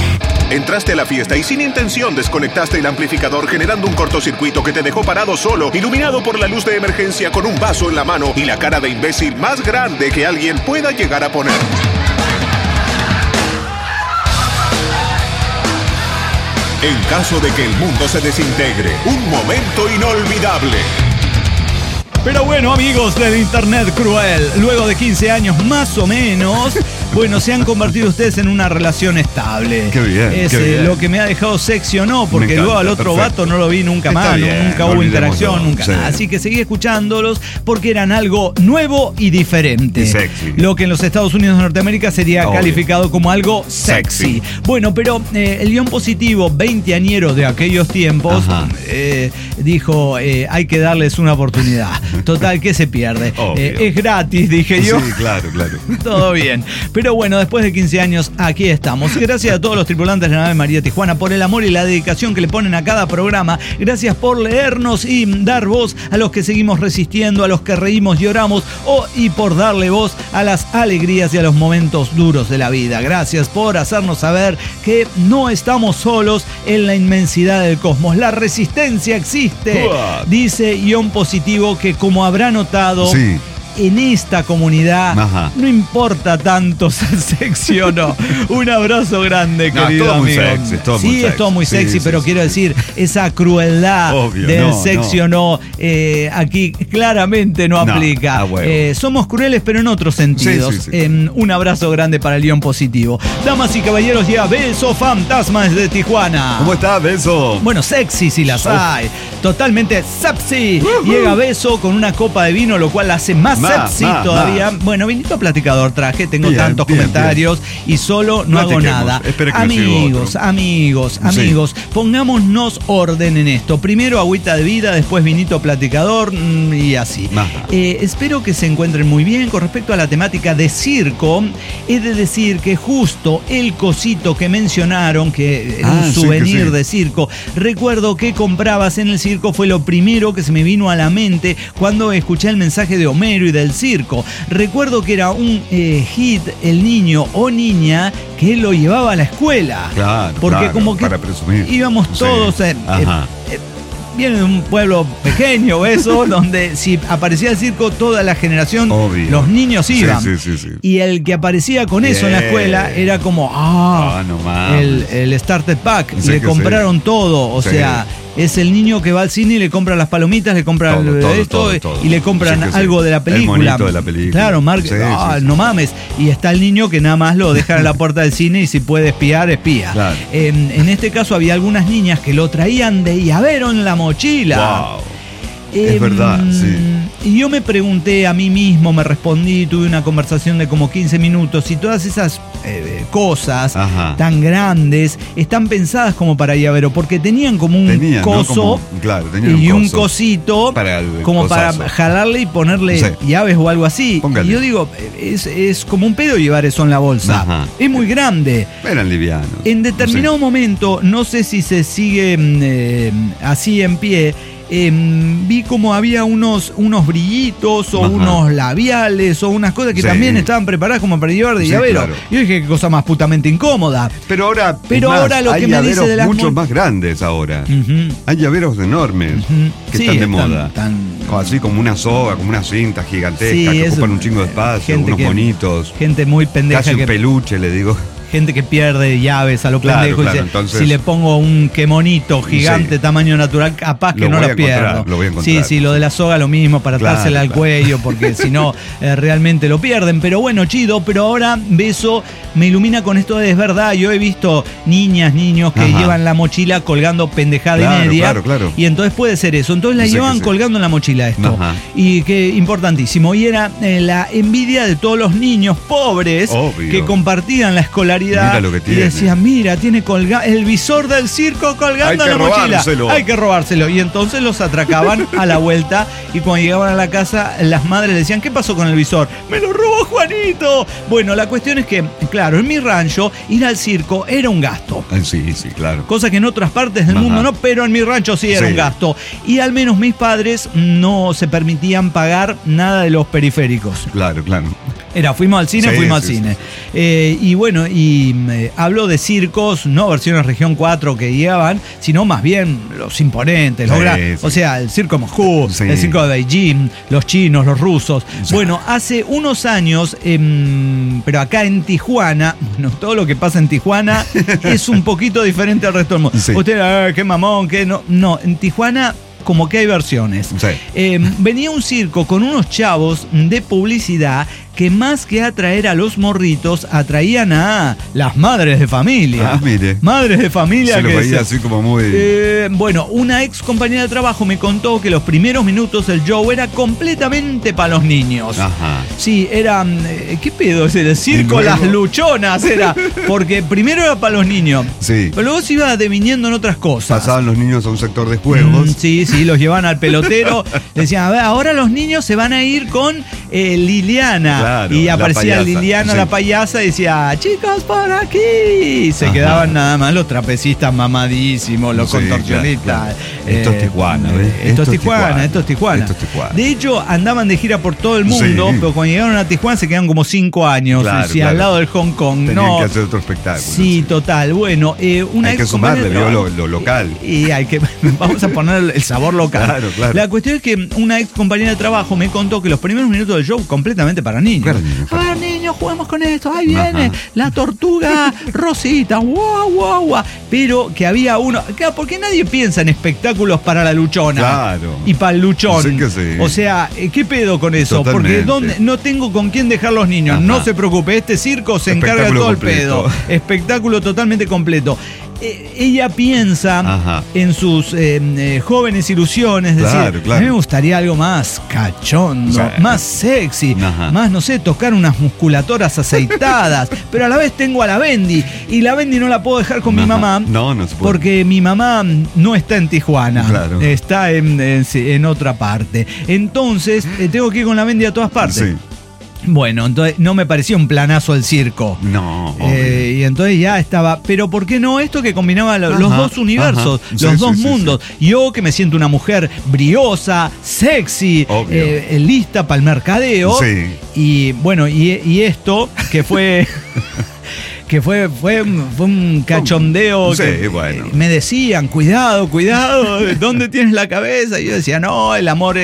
Entraste a la fiesta y sin intención desconectaste el amplificador, generando un cortocircuito que te dejó parado solo, iluminado por la luz de emergencia, con un vaso en la mano y la cara de imbécil más grande que alguien pueda llegar a poner. En caso de que el mundo se desintegre, un momento inolvidable. Pero bueno, amigos del Internet cruel, luego de 15 años más o menos, bueno, se han convertido ustedes en una relación estable. Qué bien, es qué bien. Lo que me ha dejado sexy o no, porque encanta, luego al otro perfecto. vato no lo vi nunca Está más, bien, nunca hubo interacción, olvidémoslo, nunca sí. nada. Así que seguí escuchándolos porque eran algo nuevo y diferente. Y sexy. Lo que en los Estados Unidos de Norteamérica sería Obvio. calificado como algo sexy. Bueno, pero el guión positivo, 20añero de aquellos tiempos, dijo, hay que darles una oportunidad. Total, ¿qué se pierde? Es gratis, dije yo. Sí, claro. Todo bien. Pero bueno, después de 15 años, aquí estamos. Gracias a todos los tripulantes de la nave María Tijuana por el amor y la dedicación que le ponen a cada programa. Gracias por leernos y dar voz a los que seguimos resistiendo, a los que reímos, lloramos y por darle voz a las alegrías y a los momentos duros de la vida. Gracias por hacernos saber que no estamos solos en la inmensidad del cosmos. La resistencia existe. Dice guión positivo que, como habrá notado, Sí. en esta comunidad no importa tanto ser sexy o no. Un abrazo grande, querido todo muy amigo. sexy, todo muy Sí, es sexy. todo muy sexy, Sí, pero sí, quiero sí. decir, esa crueldad Obvio, del no, sexy o no, aquí claramente no aplica. Somos crueles, pero en otros sentidos. Sí, sí, sí. Un abrazo grande para el guión positivo. Damas y caballeros, llega Beso Fantasma desde Tijuana. ¿Cómo está, Beso? Bueno, sexy si las hay. Totalmente sexy. Llega Beso con una copa de vino, lo cual la hace más sexy todavía. Bueno, vinito platicador traje, tengo tantos comentarios y solo no hago nada. Amigos, pongámonos orden en esto. Primero agüita de vida, después vinito platicador y así. Espero que se encuentren muy bien. Con respecto a la temática de circo, he de decir que justo el cosito que mencionaron, que era un souvenir de circo, recuerdo que comprabas en el circo, fue lo primero que se me vino a la mente cuando escuché el mensaje de Homero y del circo. Recuerdo que era un hit, el niño o niña que lo llevaba a la escuela. Porque como que para presumir. íbamos todos viene de un pueblo pequeño, eso, donde si aparecía el circo, toda la generación, los niños iban. Sí. Y el que aparecía con eso en la escuela era como, el starter pack. Sí, le compraron todo, o sea, es el niño que va al cine y le compra las palomitas, le compra todo, y le compran algo de la película. El monito de la película. Claro, no mames. Y está el niño que nada más lo dejan en la puerta del cine y si puede espiar, espía. Claro. En este caso había algunas niñas que lo traían de llavero en la mochila. Wow. Es verdad, sí. Y yo me pregunté a mí mismo, me respondí, tuve una conversación de como 15 minutos y todas esas cosas tan grandes están pensadas como para llavero, porque tenían como un coso, ¿no? y un cosito para jalarle y ponerle llaves o algo así. Póngale. Y yo digo, es como un pedo llevar eso en la bolsa. Es muy grande. Eran livianos. En determinado momento, no sé si se sigue así en pie, vi como había unos brillitos o unos labiales o unas cosas que también estaban preparadas como para llevar de llavero. Claro. Yo dije, qué cosa más putamente incómoda. Pero ahora lo que me dice de las muchos más grandes ahora. Hay llaveros enormes que están de moda. Así como una soga, como una cinta gigantesca que ocupan un chingo de espacio, unos bonitos. Gente muy pendeja. Casi un peluche, le digo. Gente que pierde llaves a lo pendejo. Claro, y entonces, si le pongo un quemonito gigante, tamaño natural, capaz que no lo pierdo. Lo voy a encontrar. Sí, lo de la soga lo mismo, para atársela al cuello, porque si no, realmente lo pierden. Pero bueno, chido, pero ahora Beso me ilumina con esto de es verdad. Yo he visto niños que llevan la mochila colgando pendejada y media. Claro. Y entonces puede ser eso. Entonces la llevan colgando en la mochila esto. Y que importantísimo. Y era la envidia de todos los niños pobres que compartían la escolaridad. Mira lo que tiene. Y decían, mira, tiene el visor del circo colgando en la mochila. Hay que robárselo. Y entonces los atracaban a la vuelta y cuando llegaban a la casa, las madres le decían, ¿qué pasó con el visor? ¡Me lo robó Juanito! Bueno, la cuestión es que, claro, en mi rancho ir al circo era un gasto. Sí, claro. Cosa que en otras partes del mundo no, pero en mi rancho sí era un gasto. Y al menos mis padres no se permitían pagar nada de los periféricos. Claro. Fuimos al cine. Y bueno, hablo de circos, no versiones región 4 que guiaban, sino más bien los imponentes, o sea, el circo de Moscú, el circo de Beijing, los chinos, los rusos. Bueno, hace unos años, pero acá en Tijuana, bueno, todo lo que pasa en Tijuana es un poquito diferente al resto del mundo. Usted, qué mamón, qué no. No, en Tijuana como que hay versiones. Venía un circo con unos chavos de publicidad que más que atraer a los morritos, atraían a las madres de familia. Ah, mire. Madres de familia. Se lo veía así como muy... bueno, una ex compañera de trabajo me contó que los primeros minutos del show era completamente para los niños. Ajá. Sí, era... ¿qué pedo es el circo? Las luchonas era. Porque primero era para los niños. Sí. Pero luego se iba deviniendo en otras cosas. Pasaban los niños a un sector de juegos. Sí, los llevaban al pelotero. Decían, a ver, ahora los niños se van a ir con Liliana. Claro, y aparecía Liliana, la payasa, y decía, chicos, por aquí. Y se quedaban nada más los trapecistas mamadísimos, los contorsionistas. Claro. Esto es Tijuana, Esto es Tijuana. De hecho, andaban de gira por todo el mundo, pero cuando llegaron a Tijuana se quedaron como 5 años. Claro. Al lado del Hong Kong. Tenían que hacer otro espectáculo. Sí, total. Bueno, hay que sumarle lo local. Y vamos a poner el sabor local. Claro. La cuestión es que una ex compañera de trabajo me contó que los primeros minutos del show completamente para niños. Claro, a ver, niños, juguemos con esto. Ahí viene la tortuga Rosita. Guau. Pero que había uno... Claro, porque nadie piensa en espectáculos para la luchona. Claro. Y para el luchón. Sí que sí. O sea, ¿qué pedo con eso? Totalmente. Porque no tengo con quién dejar los niños. No se preocupe, este circo se encarga de todo completo. el pedo. Espectáculo totalmente completo. Ella piensa en sus jóvenes ilusiones, decir, a mí me gustaría algo más cachondo, más sexy, más, no sé, tocar unas musculatoras aceitadas, pero a la vez tengo a la Bendy, y la Bendy no la puedo dejar con mi mamá, no se puede. Porque mi mamá no está en Tijuana, está en otra parte, entonces tengo que ir con la Bendy a todas partes. Sí. Bueno, entonces no me parecía un planazo el circo. No. Y entonces ya estaba. Pero ¿por qué no esto que combinaba los dos universos, los dos mundos? Yo que me siento una mujer briosa, sexy, lista para el mercadeo. Sí. Y bueno, y esto que fue... que fue un cachondeo. Bueno. Me decían, cuidado, ¿dónde tienes la cabeza? Y yo decía, no, el amor,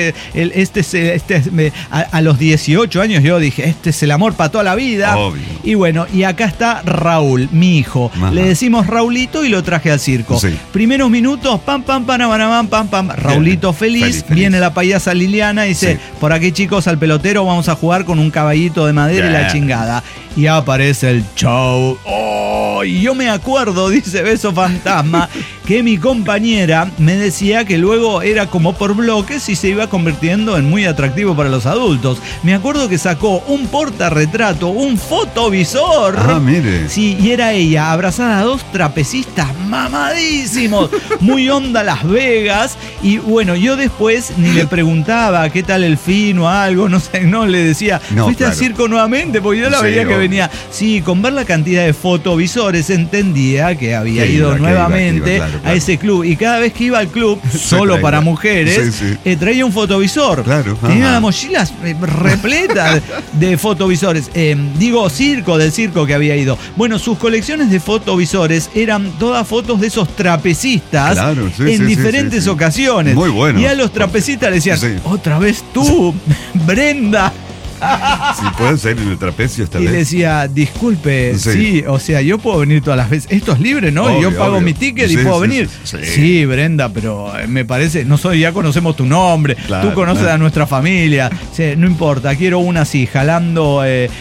a los 18 años yo dije, este es el amor para toda la vida. Obvio. Y bueno, y acá está Raúl, mi hijo. Le decimos Raulito y lo traje al circo. Sí. Primeros minutos, pam. Raulito feliz. Viene la payasa Liliana y dice, por aquí chicos, al pelotero vamos a jugar con un caballito de madera y la chingada. Y aparece el show. Y yo me acuerdo, dice Beso Fantasma, que mi compañera me decía que luego era como por bloques y se iba convirtiendo en muy atractivo para los adultos. Me acuerdo que sacó un portarretrato, un fotovisor. Ah, mire. Sí, y era ella abrazada a 2 trapecistas mamadísimos, muy onda Las Vegas. Y bueno, yo después ni le preguntaba qué tal el fin o algo, no sé, no le decía, ¿fuiste al circo nuevamente? Porque yo la veía que venía. Sí, con ver la cantidad de fotovisores entendía que había ido nuevamente a ese club. Y cada vez que iba al club, solo para mujeres, traía un fotovisor. Claro. Tenía la mochila repleta de fotovisores. Del circo que había ido. Bueno, sus colecciones de fotovisores eran todas fotos de esos trapecistas en diferentes ocasiones. Muy bueno. Y a los trapecistas le decían, otra vez tú, Brenda. Si puede ser en el trapecio esta vez. Y le decía, disculpe, o sea, yo puedo venir todas las veces. Esto es libre, ¿no? Obvio, yo pago mi ticket y puedo venir. Sí, Brenda, pero me parece, ya conocemos tu nombre, tú conoces a nuestra familia. No importa, quiero una así, jalando,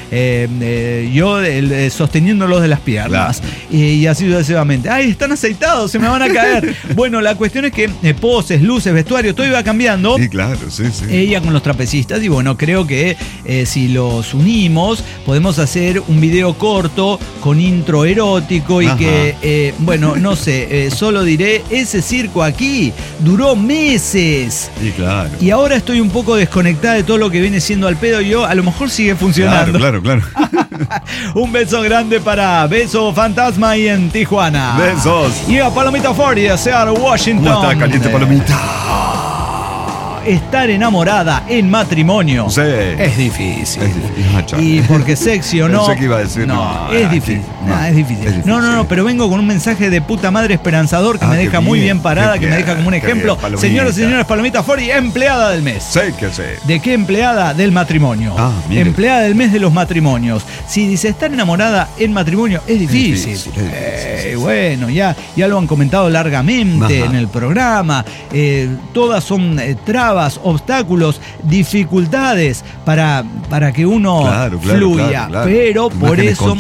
sosteniéndolos de las piernas. Y así sucesivamente. ¡Ay, están aceitados! Se me van a caer. Bueno, la cuestión es que poses, luces, vestuario, todo iba cambiando. Sí, claro, Ella con los trapecistas, y bueno, creo que si los unimos, podemos hacer un video corto con intro erótico y que, no sé, solo diré, ese circo aquí duró meses. Sí, claro. Y ahora estoy un poco desconectada de todo lo que viene siendo al pedo. Yo, a lo mejor sigue funcionando. Claro. Un beso grande para Beso Fantasma y en Tijuana. Besos. Y a Palomita 40, Seattle, Washington. ¿Cómo está, caliente Palomita? estar enamorada en matrimonio. Sí. Es difícil. No, y porque sexy o no. Pensé que iba a decir, es difícil. Es difícil. No, pero vengo con un mensaje de puta madre esperanzador que me deja muy bien parada, que me deja como un ejemplo. Señoras y señores, Palomita Fori, empleada del mes. Sé que sé. ¿De qué empleada? Del matrimonio. Empleada del mes de los matrimonios. Si dice estar enamorada en matrimonio, es difícil. Bueno, ya lo han comentado largamente en el programa. Todas son trabas, obstáculos, dificultades para que uno fluya. Claro. Pero por eso.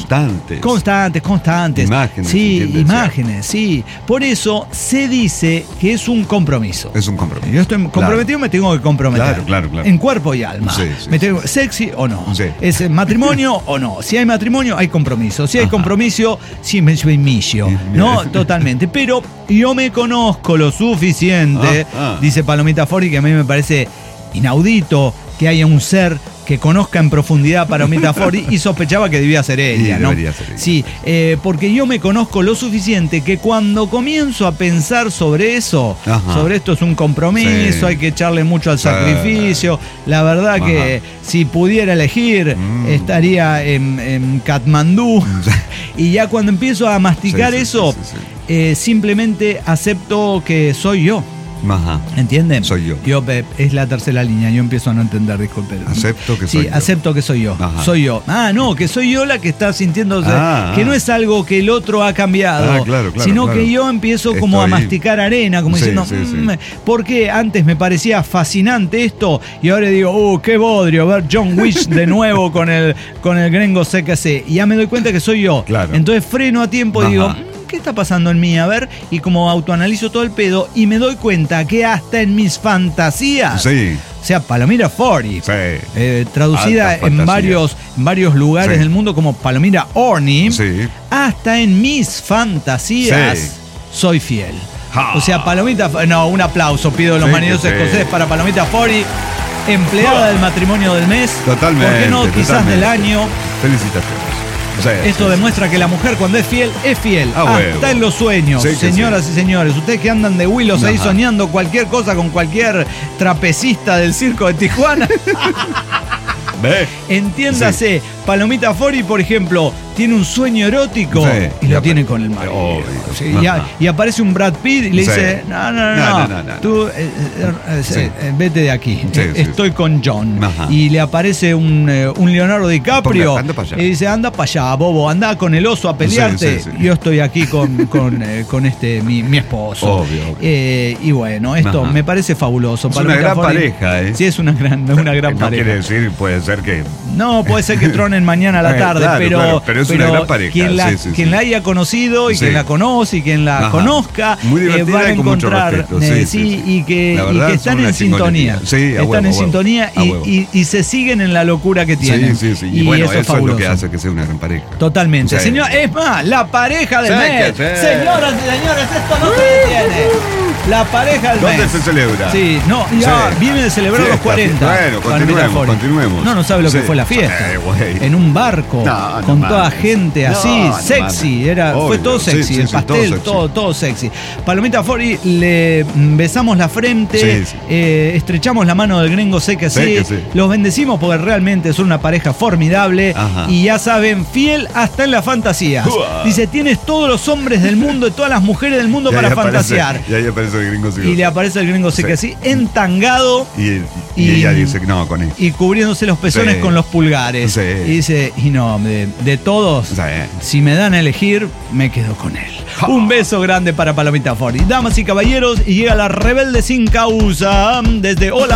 Constantes. Imágenes. Sí, imágenes, sí. Por eso se dice que es un compromiso. Es un compromiso. Yo estoy comprometido, me tengo que comprometer. Claro. En cuerpo y alma. Sí. ¿Sexy o no? Sí. ¿Es matrimonio o no? Si hay matrimonio, hay compromiso. Si hay compromiso, sí me misio. No, totalmente. Pero yo me conozco lo suficiente, dice Palomita Fori, que a mí me parece inaudito que haya un ser que conozca en profundidad Palomita Fori, y sospechaba que debía ser ella, ¿no? Debería ser ella. Sí, porque yo me conozco lo suficiente que cuando comienzo a pensar sobre eso, sobre esto es un compromiso, hay que echarle mucho al sacrificio, la verdad que si pudiera elegir estaría en Katmandú, y ya cuando empiezo a masticar eso, simplemente acepto que soy yo. ¿Entienden? Soy yo. Es la tercera línea, yo empiezo a no entender, disculpen. Acepto que soy yo. Sí, acepto que soy yo. Soy yo. No, que soy yo la que está sintiendo, que no es algo que el otro ha cambiado, sino que yo empiezo como a masticar arena, como diciendo, porque antes me parecía fascinante esto, y ahora digo, qué bodrio, ver John Wick de nuevo con el gringo CKC, y ya me doy cuenta que soy yo. Entonces freno a tiempo y digo, ¿qué está pasando en mí? A ver, y como autoanalizo todo el pedo y me doy cuenta que hasta en mis fantasías, o sea, Palomita Fori, traducida en varios lugares del mundo como Palomita Orni, hasta en mis fantasías soy fiel. O sea, Palomita, un aplauso pido de los manidos escoceses para Palomita Fori, empleada del matrimonio del mes. Totalmente. ¿Por qué no? Quizás del año. Felicitaciones. Esto demuestra que la mujer cuando es fiel, hasta en los sueños. Señoras y señores, ustedes que andan de huilos ahí soñando cualquier cosa con cualquier trapecista del circo de Tijuana. Entiéndase, Palomita Fori, por ejemplo, tiene un sueño erótico y lo tiene con el marido. Y aparece un Brad Pitt y le dice, no, tú vete de aquí, estoy con John. Y le aparece un Leonardo DiCaprio y dice, anda para allá, bobo, anda con el oso a pelearte. Yo estoy aquí con mi esposo. Obvio. Y bueno, esto me parece fabuloso. Es una gran pareja, Sí, es una gran pareja. No quiere decir, puede ser que... No, puede ser que tronen mañana a la tarde, pero es una gran pareja. Quien la haya conocido y quien la conoce y quien la conozca, muy divertida, van a y con encontrar mucho respeto. Y que están en sintonía. Están en sintonía y se siguen en la locura que tienen. Y bueno, eso es lo que hace que sea una gran pareja. Totalmente. Señor, es más, la pareja del mes. Señoras y señores, esto no se detiene. La pareja del mes. ¿Dónde se celebra? Sí, no, ya viene de celebrar los 40. Bueno, continuemos. No sabe lo que fue la fiesta. En un barco, con toda gente así, sexy. Fue todo sexy, el pastel, todo sexy. Palomita Fori, le besamos la frente, estrechamos la mano del gringo CKC, los bendecimos porque realmente son una pareja formidable. Y ya saben, fiel hasta en las fantasías. Dice, tienes todos los hombres del mundo y todas las mujeres del mundo para fantasear. Y ahí aparece el gringo CKC. Y le aparece el gringo CKC entangado. Y ella dice que no, con él. Y cubriéndose los pezones con los pulgares. Y dice, de todos, si me dan a elegir, me quedo con él. Un beso grande para Palomita Fori. Damas y caballeros, y llega la rebelde sin causa desde Hola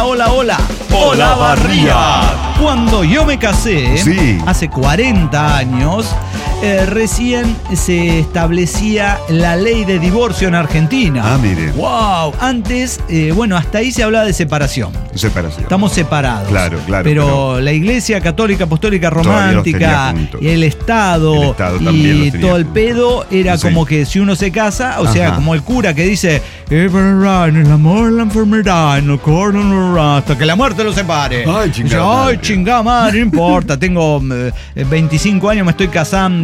Barría. Cuando yo me casé, hace 40 años, recién se establecía la ley de divorcio en Argentina. Mire. ¡Wow! Antes, hasta ahí se hablaba de separación. Estamos separados. Claro. Pero la Iglesia Católica Apostólica Romántica y el Estado y todo el pedo era como que si uno se casa, o sea, como el cura que dice, el amor, la enfermedad, hasta que la muerte lo separe. Ay, chingada madre, no importa, tengo 25 años, me estoy casando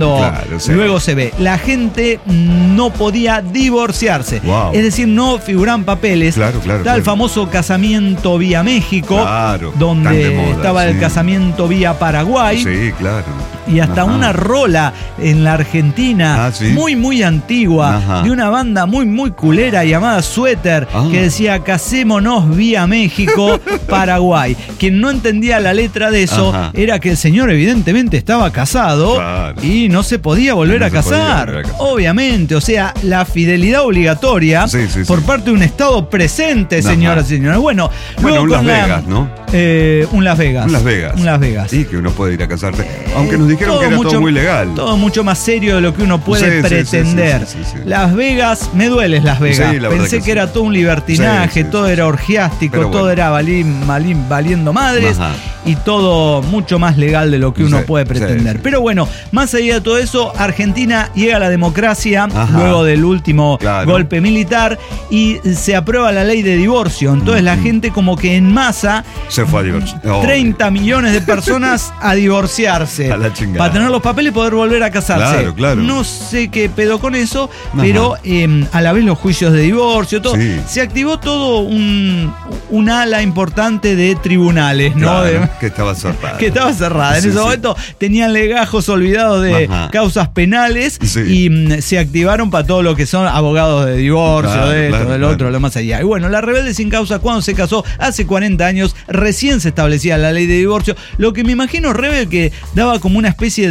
cuando luego se ve. La gente no podía divorciarse. Wow. Es decir, no figuraban papeles. Está el famoso casamiento vía México, donde estaba el casamiento vía Paraguay. Sí, claro. Y hasta una rola en la Argentina, muy, muy antigua, de una banda muy, muy culera llamada Suéter, que decía casémonos vía México, Paraguay. Quien no entendía la letra de eso era que el señor evidentemente estaba casado y no se podía volver a casar. Obviamente, o sea, la fidelidad obligatoria por parte de un Estado presente, señoras y señores. Bueno, un Las Vegas, ¿no? Un Las Vegas. Un Las Vegas. Sí, que uno puede ir a casarse. Aunque nos dijeron que era todo muy legal. Todo mucho más serio de lo que uno puede pretender. Sí. Las Vegas, me dueles Las Vegas. Pensé que era todo un libertinaje, todo era orgiástico, todo era valiendo madres y todo mucho más legal de lo que uno puede pretender. Pero bueno, más allá de todo eso, Argentina llega a la democracia luego del último golpe militar y se aprueba la ley de divorcio. Entonces la gente como que en masa se fue a divorciar. 30 millones de personas a divorciarse. A la chingada. Para tener los papeles y poder volver a casarse. Claro. No sé qué pedo con eso, pero a la vez los juicios de divorcio, todo. Se activó todo un ala importante de tribunales, ¿no? Que estaba cerrada. Que estaba cerrada. En ese momento tenían legajos olvidados de causas penales y se activaron para todo lo que son abogados de divorcio, de esto, del otro, lo más allá. Y bueno, la Rebelde Sin Causa, cuando se casó hace 40 años, recién se establecía la ley de divorcio. Lo que me imagino, Rebel, que daba como una especie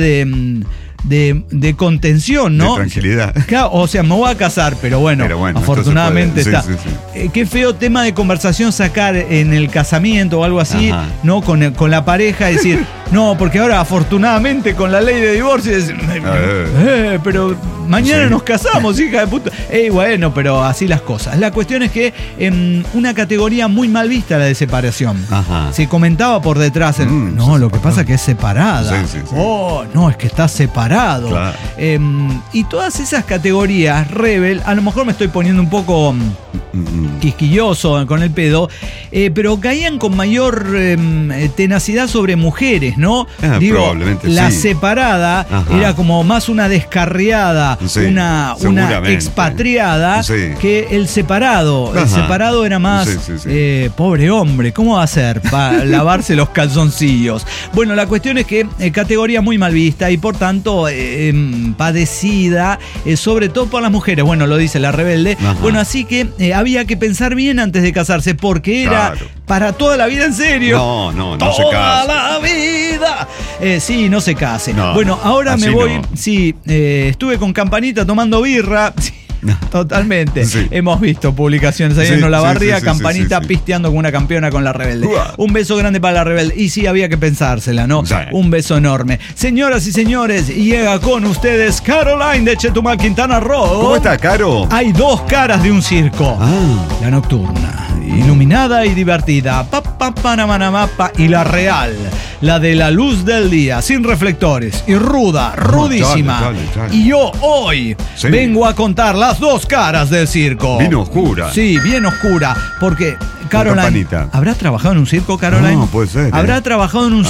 de contención, ¿no? De tranquilidad. Claro, o sea, me voy a casar, pero bueno afortunadamente está. Qué feo tema de conversación sacar en el casamiento o algo así, ¿no? Con la pareja, decir, no, porque ahora afortunadamente con la ley de divorcio, pero mañana nos casamos, hija de puta. Bueno, pero así las cosas. La cuestión es que una categoría muy mal vista, la de separación. Se comentaba por detrás, lo que pasa es que es separada. No, es que está separado. Y todas esas categorías, Rebel, a lo mejor me estoy poniendo un poco quisquilloso con el pedo, pero caían con mayor tenacidad sobre mujeres, ¿no? Digo, probablemente la separada era como más una descarriada, una expatriada que el separado. El separado era más pobre hombre, ¿cómo va a ser para lavarse los calzoncillos? Bueno, la cuestión es que categoría muy mal vista y por tanto padecida, sobre todo por las mujeres. Bueno, lo dice la Rebelde. Bueno, así que había que pensar bien antes de casarse, porque era para toda la vida, en serio. No se case. Toda la vida. Sí, no se case. Bueno, ahora me voy. Estuve con Campanita tomando birra. Totalmente. Hemos visto publicaciones ahí en Olavarría, Campanita pisteando con una campeona con la Rebelde. Un beso grande para la Rebelde. Y sí, había que pensársela, ¿no? Un beso enorme. Señoras y señores, llega con ustedes Caroline de Chetumal, Quintana Roo. ¿Cómo está, Caro? Hay dos caras de un circo. La nocturna, iluminada y divertida, y la real, la de la luz del día, sin reflectores y rudísima. Chale. Y yo hoy vengo a contar las dos caras del circo. Bien oscura. Sí, bien oscura, porque Caroline, ¿habrá trabajado en un circo, Caroline? No, puede ser. ¿Habrá trabajado en un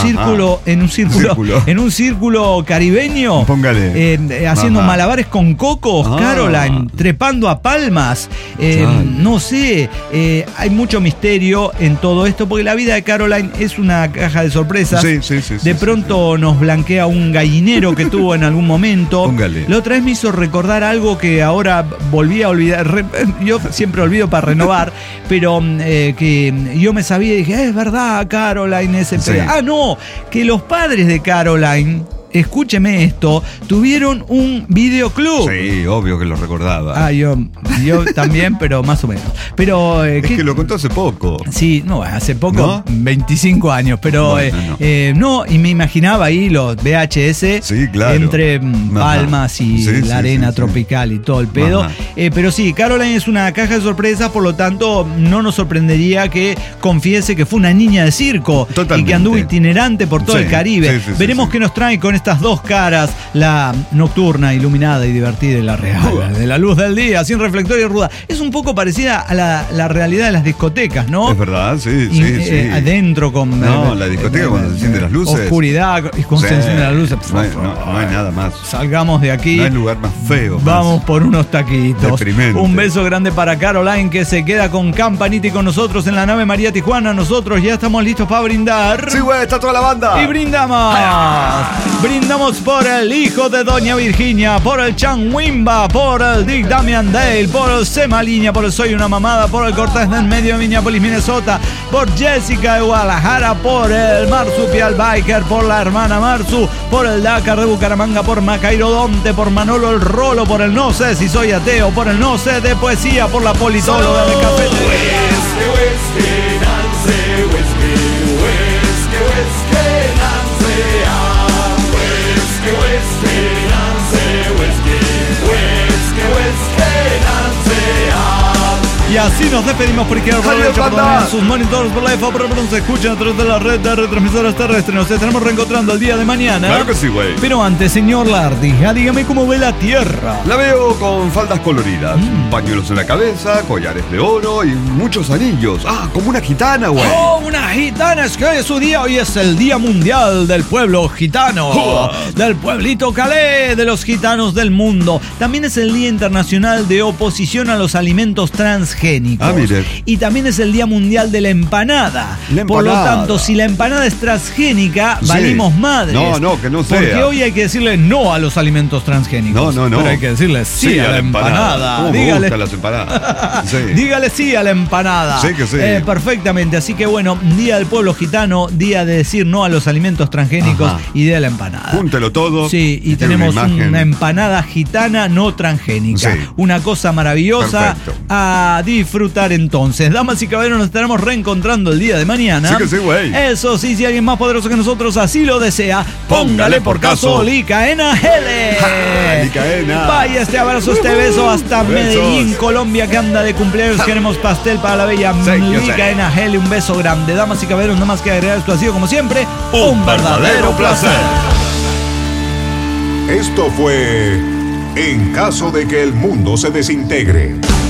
círculo caribeño? Póngale. Haciendo malabares con cocos, Caroline, trepando a palmas. No sé, hay mucho misterio en todo esto, porque la vida de Caroline es una caja de sorpresas. De pronto nos blanquea un gallinero que tuvo en algún momento. Póngale. La otra vez me hizo recordar algo que ahora volví a olvidar. Yo siempre olvido para renovar, pero que yo me sabía y dije, es verdad, Caroline, no, que los padres de Caroline, escúcheme esto, tuvieron un videoclub. Sí, obvio que lo recordaba. Yo también, pero más o menos. Pero es que lo contó hace poco. Sí, no, hace poco, 25 años, pero no, y me imaginaba ahí los VHS entre palmas y la arena tropical y todo el pedo. Pero sí, Caroline es una caja de sorpresas, por lo tanto no nos sorprendería que confiese que fue una niña de circo. Totalmente. Y que anduvo itinerante por todo el Caribe. Veremos qué nos trae con estas dos caras, la nocturna, iluminada y divertida y la real, de la luz del día, sin reflector y ruda. Es un poco parecida a la realidad de las discotecas, ¿no? Es verdad, sí. Adentro con... la discoteca cuando se encienden las luces. Oscuridad y cuando se encienden las luces. No hay nada más. Salgamos de aquí. No hay lugar más feo. Vamos por unos taquitos. Deprimente. Un beso grande para Caroline, que se queda con Campanita y con nosotros en la nave María Tijuana. Nosotros ya estamos listos para brindar. Sí, güey, está toda la banda. Y brindamos. Brindamos por el hijo de Doña Virginia, por el Chanwimba, por el Dick Damian Dale, por el Semaliña, por el Soy una Mamada, por el Cortés del Medio de Minneapolis, Minnesota, por Jessica de Guadalajara, por el Marsupial Biker, por la hermana Marsu, por el Dakar de Bucaramanga, por Macairo Donte, por Manolo el Rolo, por el No sé si soy ateo, por el No sé de poesía, por la politóloga de cafetería. Y así nos despedimos por izquierda, por derecha, por también sus monitores, por la IFA, por se escuchan a través de la red de retransmisoras terrestres. Nos estaremos reencontrando el día de mañana. Claro que sí, güey. Pero antes, señor Lardi, dígame cómo ve la tierra. La veo con faldas coloridas, pañuelos en la cabeza, collares de oro y muchos anillos. Ah, como una gitana, güey. ¡Oh, una gitana! Es que hoy es su día. Hoy es el Día Mundial del Pueblo Gitano. Del pueblito Calé, de los gitanos del mundo. También es el Día Internacional de Oposición a los Alimentos Transgénicos. Mire. Y también es el Día Mundial de la Empanada. Por lo tanto, si la empanada es transgénica, valimos madres. No, que no sea. Porque hoy hay que decirle no a los alimentos transgénicos. No. Pero hay que decirle sí a la empanada. ¿Cómo me gustan las empanadas? Sí. Dígale sí a la empanada. Sí que sí. Perfectamente. Así que bueno, Día del Pueblo Gitano, día de decir no a los alimentos transgénicos y Día de la empanada. Júntelo todo. Sí, y tenemos una empanada gitana no transgénica. Sí. Una cosa maravillosa. Perfecto. A disfrutar entonces. Damas y caballeros, nos estaremos reencontrando el día de mañana. Sí que sí, güey. Eso sí, si alguien más poderoso que nosotros así lo desea, póngale por caso Licaena Hele. Licaena. Vaya este abrazo, este beso hasta Medellín, Colombia, que anda de cumpleaños. Queremos pastel para la bella Licaena Hele. Un beso grande. Damas y caballeros, no más que agregar, esto ha sido como siempre un verdadero placer. Esto fue En caso de que el mundo se desintegre.